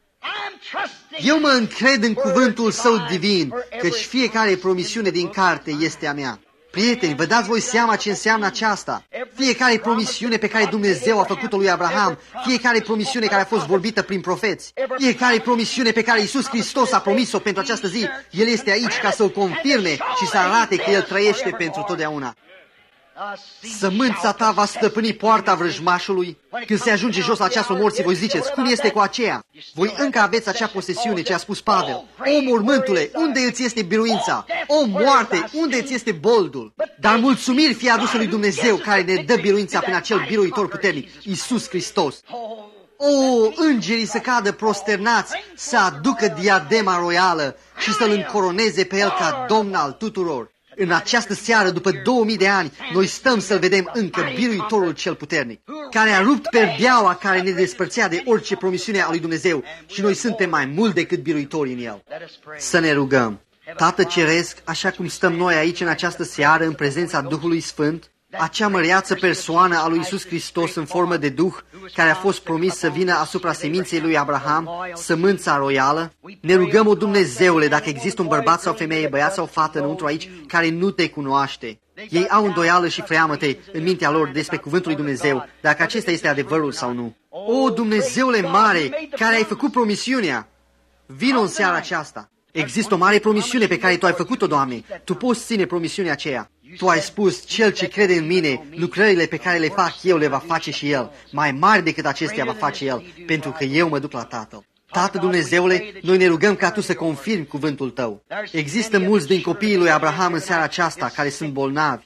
Eu mă încred în cuvântul Său divin, căci fiecare promisiune din carte este a mea. Prieteni, vă dați voi seama ce înseamnă aceasta? Fiecare promisiune pe care Dumnezeu a făcut-o lui Abraham, fiecare promisiune care a fost vorbită prin profeți, fiecare promisiune pe care Iisus Hristos a promis-o pentru această zi, El este aici ca să o confirme și să arate că El trăiește pentru totdeauna. Sămânța ta va stăpâni poarta vrăjmașului. Când se ajunge jos la ceasul morții, voi ziceți, cum este cu aceea? Voi încă aveți acea posesiune ce a spus Pavel. O mormântule, unde îți este biruința? O moarte, îți este boldul? Dar mulțumiri fie adusă lui Dumnezeu care ne dă biruința prin acel biruitor puternic, Iisus Hristos. O, îngerii să cadă prosternați, să aducă diadema royală și să-L încoroneze pe El ca Domn al tuturor. În această seară, după 2000 de ani, noi stăm să-L vedem încă biruitorul cel puternic, care a rupt perdeaua care ne despărțea de orice promisiune a lui Dumnezeu și noi suntem mai mult decât biruitori în El. Să ne rugăm. Tată Ceresc, așa cum stăm noi aici în această seară în prezența Duhului Sfânt, acea măreață persoană a lui Iisus Hristos în formă de Duh, care a fost promis să vină asupra seminței lui Abraham, sămânța royală, ne rugăm, o Dumnezeule, dacă există un bărbat sau femeie, băiat sau fată înăuntru aici, care nu Te cunoaște. Ei au îndoială și freamăte în mintea lor despre cuvântul lui Dumnezeu, dacă acesta este adevărul sau nu. O, Dumnezeule mare, care ai făcut promisiunea, vino în seara aceasta. Există o mare promisiune pe care Tu ai făcut-o, Doamne. Tu poți ține promisiunea aceea. Tu ai spus, cel ce crede în mine, lucrările pe care le fac eu le va face și el. Mai mari decât acestea va face el, pentru că eu mă duc la Tatăl. Tată Dumnezeule, noi ne rugăm ca Tu să confirmi cuvântul Tău. Există mulți din copiii lui Abraham în seara aceasta care sunt bolnavi.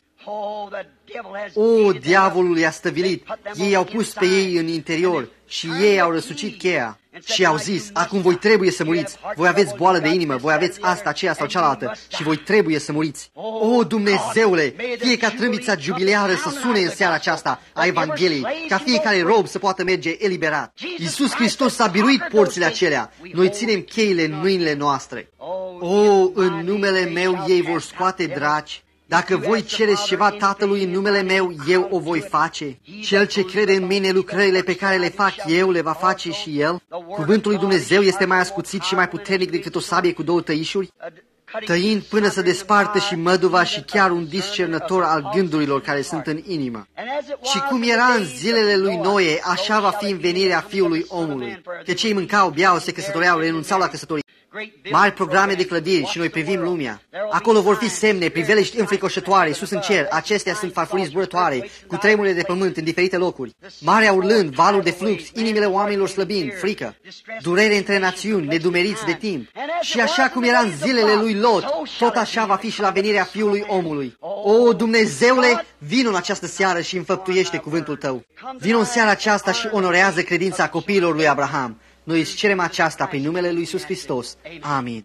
O, diavolul i-a stăvilit. Ei au pus pe ei în interior și ei au răsucit cheia. Și au zis, acum voi trebuie să muriți, voi aveți boală de inimă, voi aveți asta, aceea sau cealaltă și voi trebuie să muriți. O, Dumnezeule, fie ca trâmbița jubileară să sune în seara aceasta a Evangheliei, ca fiecare rob să poată merge eliberat. Iisus Hristos s-a biruit porțile acelea, noi ținem cheile în mâinile noastre. O, în numele meu ei vor scoate draci. Dacă voi cereți ceva Tatălui în numele meu, eu o voi face. Cel ce crede în mine, lucrările pe care le fac eu, le va face și el. Cuvântul lui Dumnezeu este mai ascuțit și mai puternic decât o sabie cu două tăișuri, tăind până să despartă și măduva și chiar un discernător al gândurilor care sunt în inimă. Și cum era în zilele lui Noe, așa va fi în venirea Fiului Omului. Că cei mâncau, beau, se căsătoreau, renunțau la căsătorie. mari programe de clădiri și noi privim lumea. Acolo vor fi semne, priveliști înfricoșătoare, sus în cer. Acestea sunt farfurii zburătoare, cu tremurile de pământ în diferite locuri. Marea urlând, valuri de flux, inimile oamenilor slăbind, frică, durere între națiuni, nedumeriți de timp. Și așa cum era în zilele lui Lot, tot așa va fi și la venirea Fiului Omului. O, Dumnezeule, vino în această seară și înfăptuiește cuvântul Tău. Vino în seara aceasta și onorează credința copiilor lui Abraham. Noi îți cerem aceasta prin numele lui Iisus Hristos. Amin.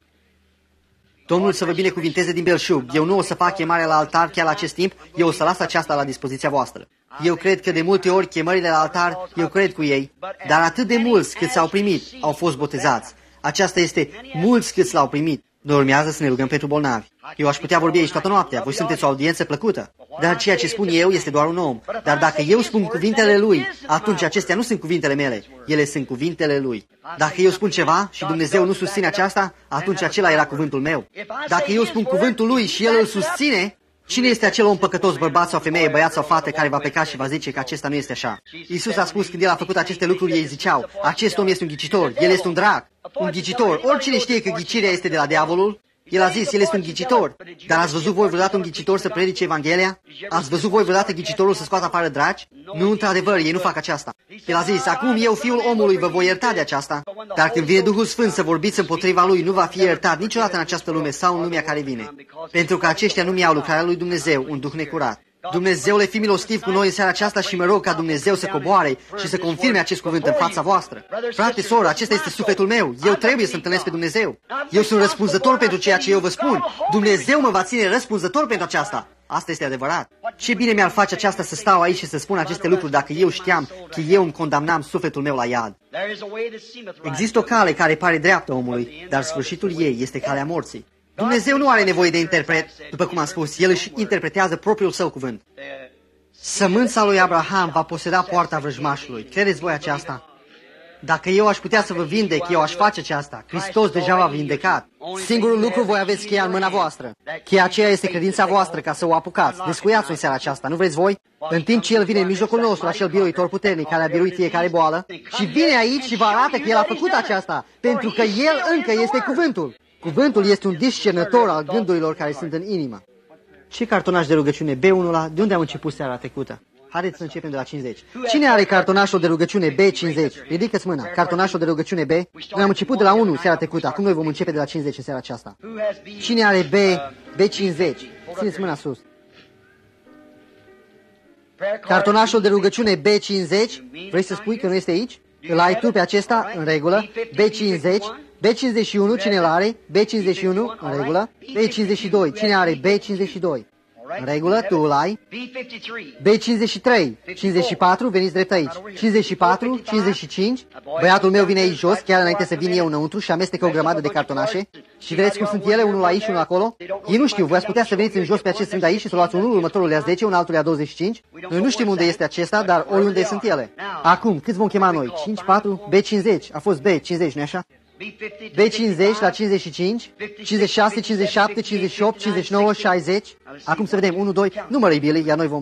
Domnul să vă binecuvinteze din belșug. Eu nu o să fac chemarea la altar chiar la acest timp, eu o să las aceasta la dispoziția voastră. Eu cred că de multe ori chemările la altar, eu cred cu ei, dar atât de mulți cât s-au primit au fost botezați. Aceasta este mulți cât l-au primit. Noi urmează să ne rugăm pentru bolnavi. Eu aș putea vorbi aici toată noaptea, voi sunteți o audiență plăcută. Dar ceea ce spun eu este doar un om. Dar dacă eu spun cuvintele lui, atunci acestea nu sunt cuvintele mele, ele sunt cuvintele lui. Dacă eu spun ceva și Dumnezeu nu susține aceasta, atunci acela era cuvântul meu. Dacă eu spun cuvântul lui și el îl susține, cine este acel om păcătos, bărbat sau femeie, băiat sau fată, care va pleca și va zice că acesta nu este așa? Iisus a spus când el a făcut aceste lucruri, ei ziceau, acest om este un ghicitor, el este un drac, un ghicitor. Oricine știe că ghicirea este de la diavolul, el a zis, el este un ghicitor. Dar ați văzut voi vreodată un ghicitor să predice Evanghelia? Ați văzut voi vreodată ghicitorul să scoată afară dragi? Nu, într-adevăr, ei nu fac aceasta. El a zis, acum eu, Fiul omului, vă voi ierta de aceasta. Dar când vine Duhul Sfânt să vorbiți împotriva lui, nu va fi iertat niciodată în această lume sau în lumea care vine. Pentru că aceștia nu mi-au lucrarea lui Dumnezeu, un duh necurat. Dumnezeule, fii milostiv cu noi în seara aceasta și mă rog ca Dumnezeu să coboare și să confirme acest cuvânt în fața voastră. Frate, soră, acesta este sufletul meu. Eu trebuie să întâlnesc pe Dumnezeu. Eu sunt răspunzător pentru ceea ce eu vă spun. Dumnezeu mă va ține răspunzător pentru aceasta. Asta este adevărat. Ce bine mi-ar face aceasta să stau aici și să spun aceste lucruri dacă eu știam că eu îmi condamnam sufletul meu la iad. Există o cale care pare dreaptă omului, dar sfârșitul ei este calea morții. Dumnezeu nu are nevoie de interpret, după cum am spus, El își interpretează propriul său cuvânt. Sămânța lui Abraham va poseda poarta vrăjmașului. Credeți voi aceasta? Dacă eu aș putea să vă vindec, eu aș face aceasta. Hristos deja v-a vindecat. Singurul lucru, voi aveți cheia în mâna voastră. Cheia aceea este credința voastră ca să o apucați. Descuiați-o în seara aceasta, nu vreți voi? În timp ce El vine în mijlocul nostru, acel biruitor puternic care a biruit fiecare boală, și vine aici și vă arată că El a făcut aceasta, pentru că El încă este cuvântul. Cuvântul este un discernător al gândurilor care sunt în inimă. Ce cartonaș de rugăciune B1 de unde am început seara trecută? Haideți să începem de la 50. Cine are cartonașul de rugăciune B50? Ridică-ți mâna. Cartonașul de rugăciune B. Noi am început de la 1 seara trecută. Acum noi vom începe de la 50 în seara aceasta. Cine are B50? Țineți mâna sus. Cartonașul de rugăciune B50. Vrei să spui că nu este aici? Îl ai tu pe acesta? În regulă. B50. B51, cine îl are? B51, în regulă. B52, cine are? B52. În regulă, tu îl ai. B53, 54, veniți drept aici. 54, 55, băiatul meu vine aici jos, chiar înainte să vin eu înăuntru și amestecă o grămadă de cartonașe. Și vedeți cum sunt ele, unul aici și unul acolo? Ei nu știu, voi ați putea să veniți în jos pe acest sunt aici și să luați unul, următorul le-a 10, un altul le-a 25. Noi nu știm unde este acesta, dar oriunde sunt ele. Acum, câți vom chema noi? 5, 4, B50, a fost B50, nu-i așa? B50 la 55, 56, 57, 58, 59, 60. Acum să vedem, 1, 2, numără-i Billy, iar noi vom.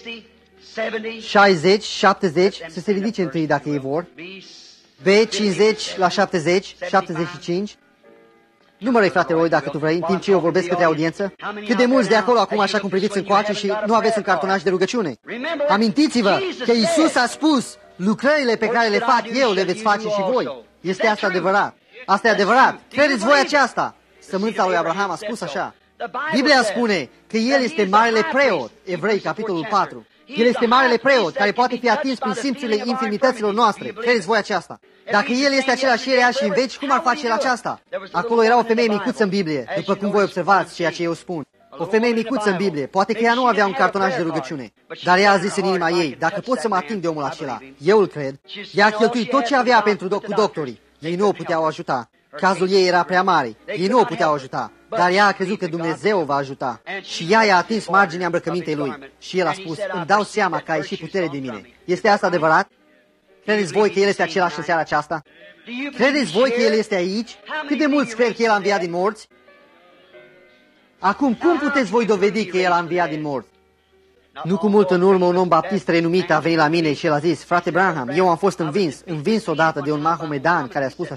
60, 70, să se ridice întâi dacă ei vor. B50 la 70, 75. Numără-i, frate Roy, dacă tu vrei, în timp ce eu vorbesc către audiență. Cât de mulți de acolo acum, așa cum priviți încoace și nu aveți un cartonaș de rugăciune. Amintiți-vă că Iisus a spus, lucrările pe care le fac eu le veți face și voi. Este asta adevărat. Asta e adevărat. Credeți voi aceasta? Sămânța lui Abraham a spus așa. Biblia spune că El este marele preot, Evrei, capitolul 4. El este marele preot, care poate fi atins prin simțurile infirmităților noastre. Credeți voi aceasta? Dacă El este același ieri, azi și în veci, cum ar face El aceasta? Acolo era o femeie micuță în Biblie, după cum voi observați ceea ce eu spun. O femeie micuță în Biblie, poate că ea nu avea un cartonaș de rugăciune, dar ea a zis în inima ei, dacă pot să mă ating de omul acela, eu îl cred, ea a cheltuit tot ce avea cu doctorii. Ei nu o puteau ajuta. Cazul ei era prea mare. Ei nu o puteau ajuta. Dar ea a crezut că Dumnezeu o va ajuta. Și ea i-a atins marginea îmbrăcămintei lui. Și el a spus, îmi dau seama că a ieșit putere din mine. Este asta adevărat? Credeți voi că El este același în seara aceasta? Credeți voi că El este aici? Cât de mulți cred că El a înviat din morți? Acum, cum puteți voi dovedi că El a înviat din morți? Nu cu mult în urmă, un om baptist renumit a venit la mine și el a zis, frate Branham, eu am fost învins odată de un mahomedan care a spus așa,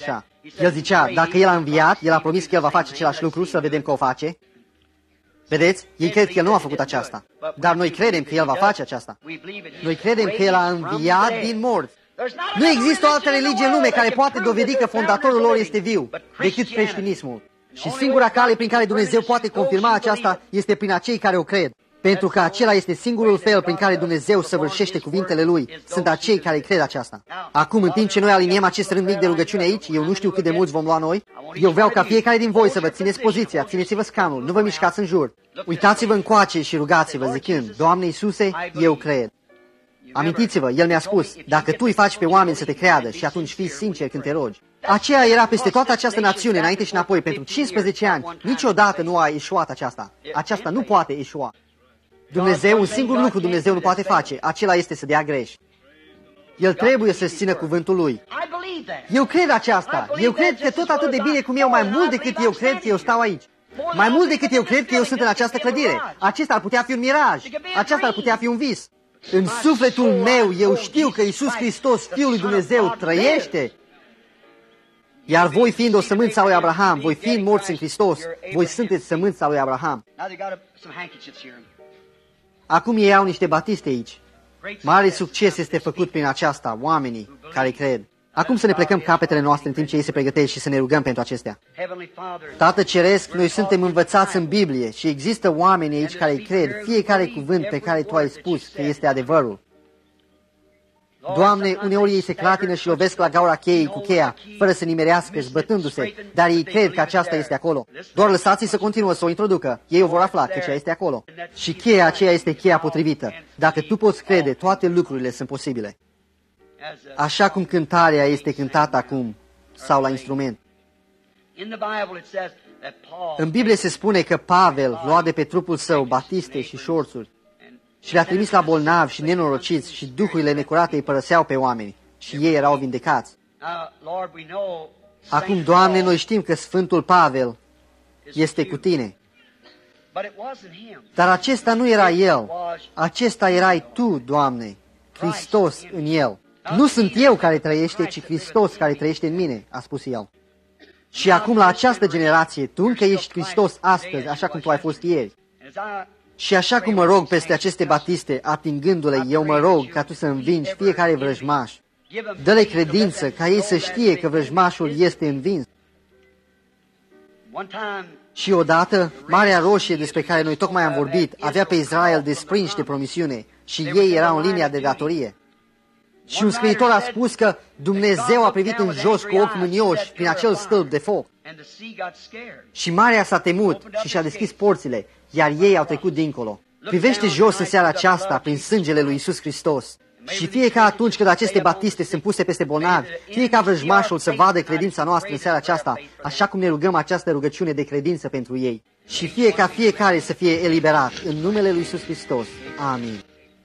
El zicea, dacă El a înviat, El a promis că El va face același lucru, să vedem că o face. Vedeți? Ei cred că El nu a făcut aceasta. Dar noi credem că El va face aceasta. Noi credem că El a înviat din morți. Nu există o altă religie în lume care poate dovedi că fondatorul lor este viu, decât creștinismul. Și singura cale prin care Dumnezeu poate confirma aceasta este prin acei care o cred. Pentru că acela este singurul fel prin care Dumnezeu săvârșește cuvintele Lui. Sunt acei care cred aceasta. Acum, în timp ce noi aliniem acest rând mic de rugăciune aici, eu nu știu cât de mulți vom lua noi, eu vreau ca fiecare din voi să vă țineți poziția, țineți-vă scaunul, nu vă mișcați în jur. Uitați-vă încoace și rugați-vă zicând, Doamne Iisuse, eu cred. Amintiți-vă, El mi-a spus, dacă Tu îi faci pe oameni să te creadă și atunci fii sincer când te rogi. Aceea era peste toată această națiune, înainte și înapoi, pentru 15 ani. Niciodată nu a eșuat aceasta. Aceasta nu poate eșua. Dumnezeu, un singur lucru Dumnezeu nu poate face, acela este să dea greș. El trebuie să-și țină cuvântul Lui. Eu cred aceasta. Eu cred că tot atât de bine cum eu, mai mult decât eu cred că eu stau aici. Mai mult decât eu cred că eu sunt în această clădire. Acesta ar putea fi un miraj. Aceasta ar putea fi un vis. În sufletul meu, eu știu că Iisus Hristos, Fiul lui Dumnezeu, trăiește. Iar voi fiind o sămânță a lui Abraham, voi fiind morți în Hristos, voi sunteți sămânța lui Abraham. Acum ei au niște batiste aici. Mare succes este făcut prin aceasta, oamenii care cred. Acum să ne plecăm capetele noastre în timp ce ei se pregătesc și să ne rugăm pentru acestea. Tată Ceresc, noi suntem învățați în Biblie și există oameni aici care cred fiecare cuvânt pe care Tu ai spus că este adevărul. Doamne, uneori ei se clatină și lovesc la gaura cheii cu cheia, fără să nimerească, zbătându-se, dar ei cred că aceasta este acolo. Doar lăsați-i să continuă să o introducă. Ei o vor afla că cea este acolo. Și cheia aceea este cheia potrivită. Dacă tu poți crede, toate lucrurile sunt posibile. Așa cum cântarea este cântată acum, sau la instrument. În Biblie se spune că Pavel lua de pe trupul său batiste și șorțuri și le-a trimis la bolnavi și nenorociți și duhurile necurate îi părăseau pe oameni și ei erau vindecați. Acum, Doamne, noi știm că Sfântul Pavel este cu Tine. Dar acesta nu era el, acesta erai Tu, Doamne, Hristos în el. Nu sunt eu care trăiește, ci Hristos care trăiește în mine, a spus el. Și acum la această generație, Tu încă ești Hristos astăzi, așa cum Tu ai fost ieri. Și așa cum mă rog peste aceste batiste, atingându-le, eu mă rog ca Tu să învingi fiecare vrăjmaș. Dă-le credință ca ei să știe că vrăjmașul este învins. Și odată, Marea Roșie despre care noi tocmai am vorbit, avea pe Israel desprins de promisiune și ei erau în linia de datorie. Și un scriitor a spus că Dumnezeu a privit în jos cu ochi mânioși prin acel stâlp de foc. Și marea s-a temut și și-a deschis porțile, iar ei au trecut dincolo. Privește jos în seara aceasta prin sângele lui Iisus Hristos. Și fie ca atunci când aceste batiste sunt puse peste bolnavi, fie ca vrăjmașul să vadă credința noastră în seara aceasta, așa cum ne rugăm această rugăciune de credință pentru ei. Și fie ca fiecare să fie eliberat în numele lui Iisus Hristos. Amin.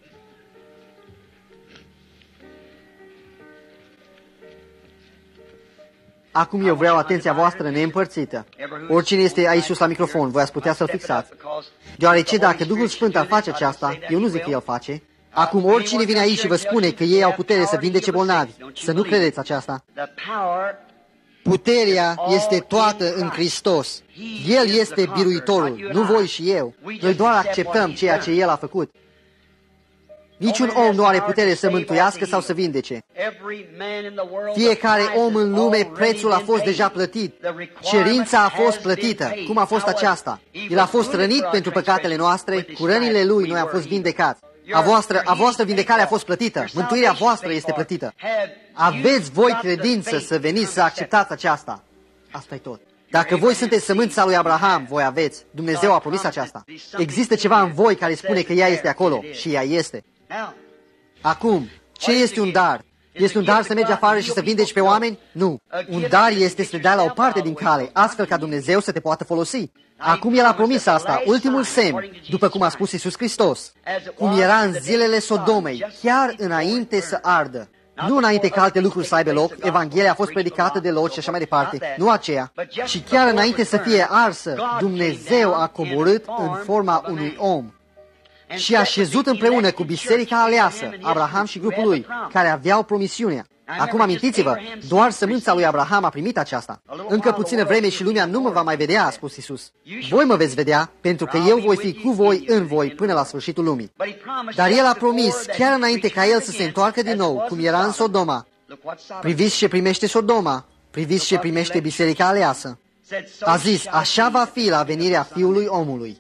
Acum eu vreau atenția voastră neîmpărțită. Oricine este aici sus la microfon, voi ați putea să-l fixați. Deoarece dacă Duhul Sfânt ar face aceasta, eu nu zic că El face. Acum oricine vine aici și vă spune că ei au putere să vindece bolnavi, să nu credeți aceasta. Puterea este toată în Hristos. El este biruitorul, nu voi și eu. Noi doar acceptăm ceea ce El a făcut. Niciun om nu are putere să mântuiască sau să vindece. Fiecare om în lume, prețul a fost deja plătit. Cerința a fost plătită. Cum a fost aceasta? El a fost rănit pentru păcatele noastre, cu rănile Lui noi am fost vindecați. A voastră vindecare a fost plătită. Mântuirea voastră este plătită. Aveți voi credință să veniți să acceptați aceasta. Asta e tot. Dacă voi sunteți sămânța lui Abraham, voi aveți. Dumnezeu a promis aceasta. Există ceva în voi care spune că ea este acolo și ea este. Acum, ce este un dar? Este un dar să mergi afară și să vindeci pe oameni? Nu. Un dar este să te dai la o parte din cale, astfel ca Dumnezeu să te poată folosi. Acum El a promis asta, ultimul semn, după cum a spus Iisus Hristos, cum era în zilele Sodomei, chiar înainte să ardă. Nu înainte ca alte lucruri să aibă loc, Evanghelia a fost predicată de Lot și așa mai departe, nu aceea, ci chiar înainte să fie arsă, Dumnezeu a coborât în forma unui om și a șezut împreună cu biserica aleasă, Abraham și grupul lui, care aveau promisiunea. Acum amintiți-vă, doar sămânța lui Abraham a primit aceasta. Încă puțină vreme și lumea nu mă va mai vedea, a spus Iisus. Voi mă veți vedea, pentru că eu voi fi cu voi în voi până la sfârșitul lumii. Dar El a promis, chiar înainte ca El să se întoarcă din nou, cum era în Sodoma. Priviți ce primește Sodoma, priviți ce primește biserica aleasă. A zis, așa va fi la venirea Fiului Omului.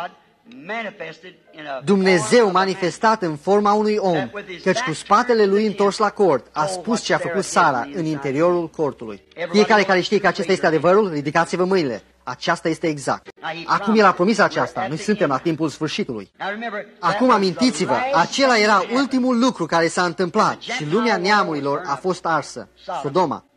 Dumnezeu manifestat în forma unui om, căci cu spatele lui întors la cort, a spus ce a făcut Sara în interiorul cortului. Fiecare care știe că acesta este adevărul, ridicați-vă mâinile. Aceasta este exact. Acum El a promis aceasta. Noi suntem la timpul sfârșitului. Acum amintiți-vă, acela era ultimul lucru care s-a întâmplat și lumea neamurilor a fost arsă, Sodoma.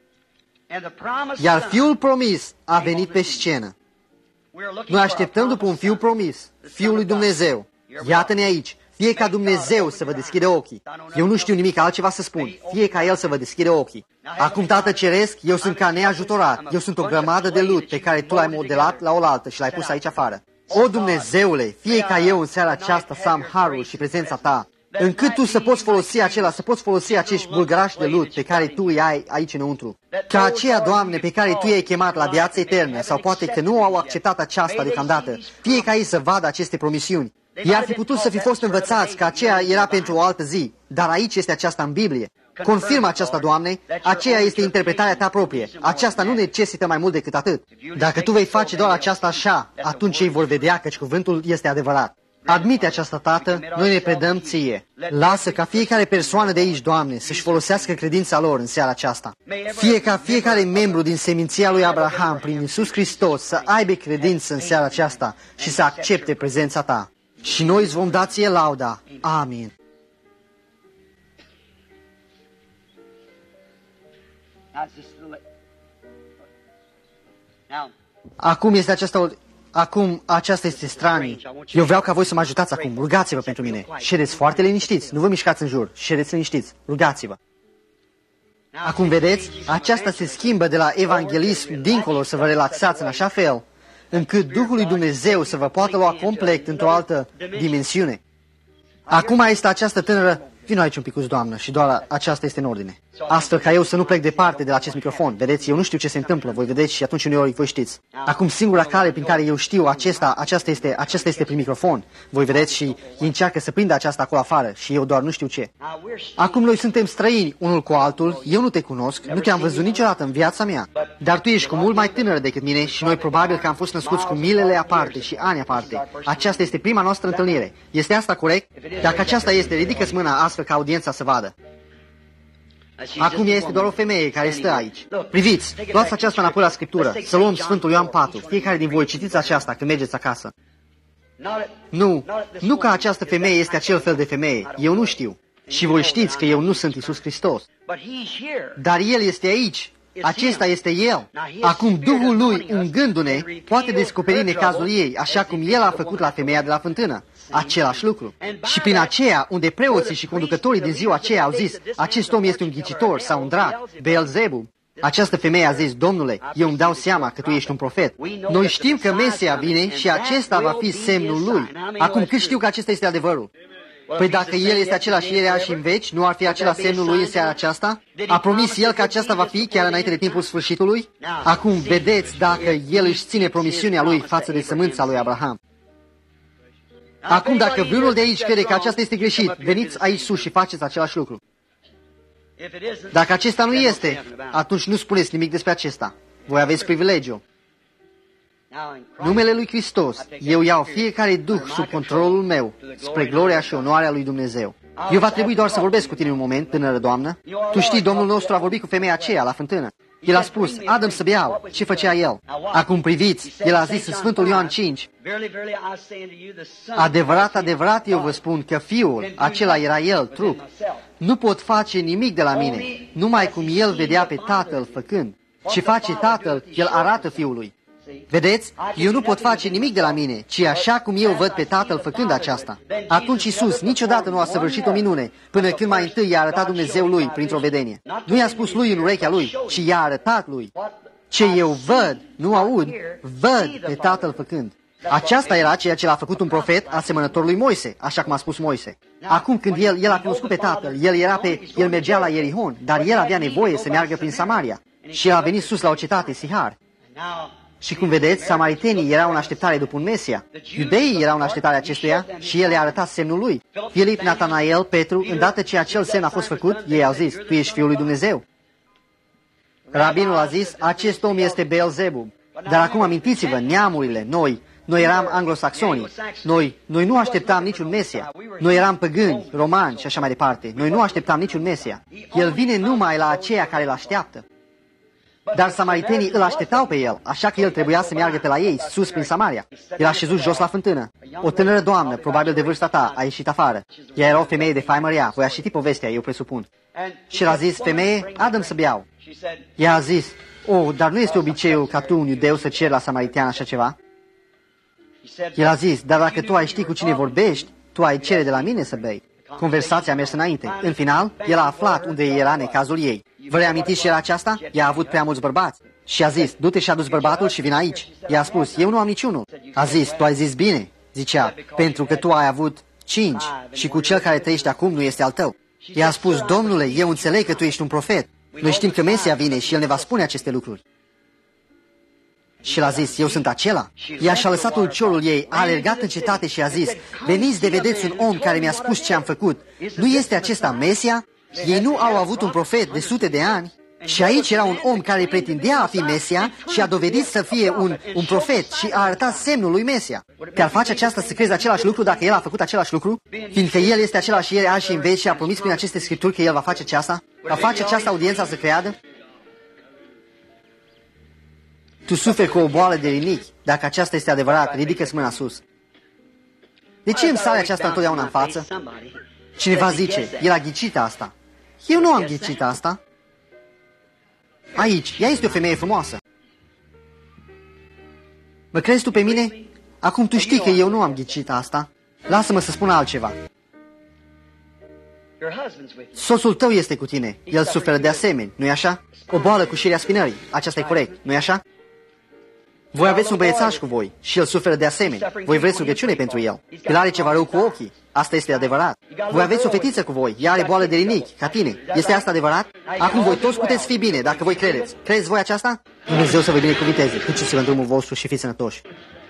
Iar Fiul promis a venit pe scenă. Noi așteptăm după un fiu promis, Fiul lui Dumnezeu. Iată-ne aici. Fie ca Dumnezeu să vă deschide ochii. Eu nu știu nimic altceva să spun. Fie ca El să vă deschide ochii. Acum, Tată Ceresc, eu sunt ca neajutorat. Eu sunt o grămadă de lut pe care Tu l-ai modelat la oaltă și l-ai pus aici afară. O, Dumnezeule, fie ca eu în seara aceasta să am harul și prezența Ta, încât Tu să poți folosi acești bulgărași de lut pe care Tu îi ai aici înăuntru. Ca aceia, Doamne, pe care Tu i-ai chemat la viață eternă, sau poate că nu au acceptat aceasta deocamdată, fie ca ei să vadă aceste promisiuni. Ei ar fi putut să fi fost învățați că aceea era pentru o altă zi, dar aici este aceasta în Biblie. Confirmă aceasta, Doamne, aceea este interpretarea Ta proprie. Aceasta nu necesită mai mult decât atât. Dacă Tu vei face doar aceasta așa, atunci ei vor vedea că cuvântul este adevărat. Admite aceasta, Tată, noi ne predăm Ție. Lasă ca fiecare persoană de aici, Doamne, să-și folosească credința lor în seara aceasta. Fie ca fiecare membru din seminția lui Abraham, prin Iisus Hristos, să aibă credință în seara aceasta și să accepte prezența Ta. Și noi îți vom da Ție lauda. Amin. Acum aceasta este stranie. Eu vreau ca voi să mă ajutați acum. Rugați-vă pentru mine. Ședeți foarte liniștiți. Nu vă mișcați în jur. Ședeți liniștiți. Rugați-vă. Acum vedeți, aceasta se schimbă de la evanghelism dincolo să vă relaxați în așa fel, încât Duhul lui Dumnezeu să vă poată lua complet într-o altă dimensiune. Acum este această tânără. Vino aici un picuț, doamnă, și doar aceasta este în ordine. Astfel ca eu să nu plec departe de la acest microfon. Vedeți, eu nu știu ce se întâmplă, voi vedeți și atunci uneori voi știți. Acum singura cale prin care eu știu aceasta este prin microfon. Voi vedeți și ei încearcă să prindă aceasta acolo afară și eu doar nu știu ce. Acum noi suntem străini unul cu altul, eu nu te cunosc, nu te-am văzut niciodată în viața mea. Dar tu ești cu mult mai tânără decât mine și noi probabil că am fost născuți cu milele aparte și ani aparte. Aceasta este prima noastră întâlnire. Este asta corect? Dacă aceasta este, ridică-ți mâna astfel ca audiența să vadă. Acum ea este doar o femeie care stă aici. Priviți, luați aceasta înapoi la Scriptură, să luăm Sfântul Ioan 4. Fiecare din voi citiți aceasta când mergeți acasă. Nu că această femeie este acel fel de femeie, eu nu știu. Și voi știți că eu nu sunt Iisus Hristos. Dar El este aici. Acesta este El. Acum Duhul Lui, ungându-ne, poate descoperi necazul ei, așa cum El a făcut la femeia de la fântână. Același lucru. Și prin aceea, unde preoții și conducătorii din ziua aceea au zis, acest om este un ghicitor sau un drac, Beelzebub, această femeie a zis, Domnule, eu îmi dau seama că Tu ești un profet. Noi știm că Mesia vine și acesta va fi semnul Lui. Acum, cât știu că acesta este adevărul? Păi dacă El este același ieri, azi și în veci, nu ar fi acela semnul Lui în seara aceasta? A promis El că aceasta va fi chiar înainte de timpul sfârșitului? Acum, vedeți dacă El își ține promisiunea Lui față de sămânța lui Abraham. Acum, dacă vreunul de aici crede că aceasta este greșit, veniți aici sus și faceți același lucru. Dacă acesta nu este, atunci nu spuneți nimic despre acesta. Voi aveți privilegiu. Numele lui Hristos, eu iau fiecare duh sub controlul meu, spre gloria și onoarea lui Dumnezeu. Eu va trebui doar să vorbesc cu tine un moment, tânără doamnă. Tu știi, Domnul nostru a vorbit cu femeia aceea la fântână. El a spus, Adam să beau. Ce făcea el? Acum priviți, el a zis în Sfântul Ioan 5, adevărat, adevărat, eu vă spun că Fiul, acela era El, trup, nu pot face nimic de la mine, numai cum El vedea pe Tatăl făcând. Ce face Tatăl, El arată Fiului. Vedeți? Eu nu pot face nimic de la mine, ci așa cum eu văd pe Tatăl făcând aceasta. Atunci Iisus niciodată nu a săvârșit o minune, până când mai întâi i-a arătat Dumnezeu lui printr-o vedenie. Nu i-a spus lui în urechea lui, ci i-a arătat lui. Ce eu văd, nu aud, văd pe Tatăl făcând. Aceasta era ceea ce l-a făcut un profet asemănător lui Moise, așa cum a spus Moise. Acum când el a cunoscut pe Tatăl, el mergea la Ierihon, dar el avea nevoie să meargă prin Samaria. Și el a venit sus la o cetate, Sihar. Și cum vedeți, samaritenii erau în așteptare după un Mesia. Iudeii erau în așteptare acestuia și el le-a arătat semnul lui. Filip, Natanael, Petru, îndată ce acel semn a fost făcut, ei au zis, tu ești Fiul lui Dumnezeu. Rabinul a zis, acest om este Beelzebub. Dar acum amintiți-vă, neamurile, noi eram anglosaxonii, noi nu așteptam niciun Mesia. Noi eram păgâni, romani și așa mai departe. Noi nu așteptam niciun Mesia. El vine numai la aceia care îl așteaptă. Dar samaritenii îl așteptau pe el, așa că el trebuia să meargă pe la ei, sus prin Samaria. El a șezut jos la fântână. O tânără doamnă, probabil de vârsta ta, a ieșit afară. Ea era o femeie de faimăria. Voi ați citit povestea, eu presupun. Și el a zis, femeie, adă-mi să beau. Ea a zis, dar nu este obiceiul ca tu, un iudeu, să ceri la samaritean așa ceva? El a zis, dar dacă tu ai ști cu cine vorbești, tu ai cere de la mine să bei. Conversația a mers înainte. În final, el a aflat unde era necazul ei. Vă reamintiți și era aceasta? Ea a avut prea mulți bărbați. Și a zis, du-te și adu-ți bărbatul și vin aici. Ea a spus, eu nu am niciunul. A zis, tu ai zis bine, zicea, pentru că tu ai avut 5 și cu cel care trăiește acum nu este al tău. Ea a spus, Domnule, eu înțeleg că tu ești un profet. Noi știm că Mesia vine și el ne va spune aceste lucruri. Și el a zis, eu sunt acela. Ea și-a lăsat ulciorul ei, a alergat în cetate și a zis, veniți de vedeți un om care mi-a spus ce am făcut. Nu este acesta Mesia? Ei nu au avut un profet de sute de ani? Și aici era un om care pretindea a fi Mesia și a dovedit să fie un profet și a arătat semnul lui Mesia. Te-ar face aceasta să crezi același lucru dacă el a făcut același lucru? Fiindcă el este același ieri, azi și în veci și a promis prin aceste scripturi că el va face aceasta? Va face această audiența să creadă? Tu suferi cu o boală de rinichi. Dacă aceasta este adevărat, ridică-ți mâna sus. De ce îmi sare aceasta întotdeauna în față? Cineva zice, el a ghicit asta. Eu nu am ghicit asta. Aici, ea este o femeie frumoasă. Mă crezi tu pe mine? Acum tu știi că eu nu am ghicit asta. Lasă-mă să spun altceva. Soțul tău este cu tine. El suferă de asemenea, nu-i așa? O boală cu șirea spinării. Aceasta e corect, nu-i așa? Voi aveți un băiețaș cu voi și el suferă de asemenea. Voi vreți rugăciune pentru el. El are ceva rău cu ochii. Asta este adevărat. Voi aveți o fetiță cu voi. Ea are boală de rinichi, ca tine. Este asta adevărat? Acum voi toți puteți fi bine, dacă voi credeți. Credeți voi aceasta? Dumnezeu să vă binecuvinteze. Duceți-vă în drumul vostru și fiți sănătoși.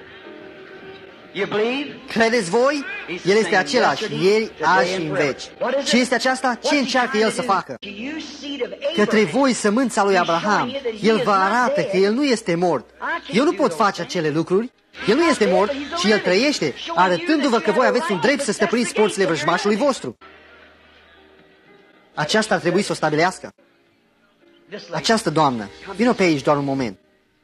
Credeți voi? El este același, ieri, azi și în veci. Ce este aceasta? Ce încearcă el să facă? Către voi, sămânța lui Abraham. El vă arată că el nu este mort. Eu nu pot face acele lucruri. El nu este mort, ci el trăiește, arătându-vă că voi aveți un drept să stăpâniți porțile vrăjmașului vostru. Aceasta ar trebui să o stabilească. Această doamnă, vină pe aici doar un moment.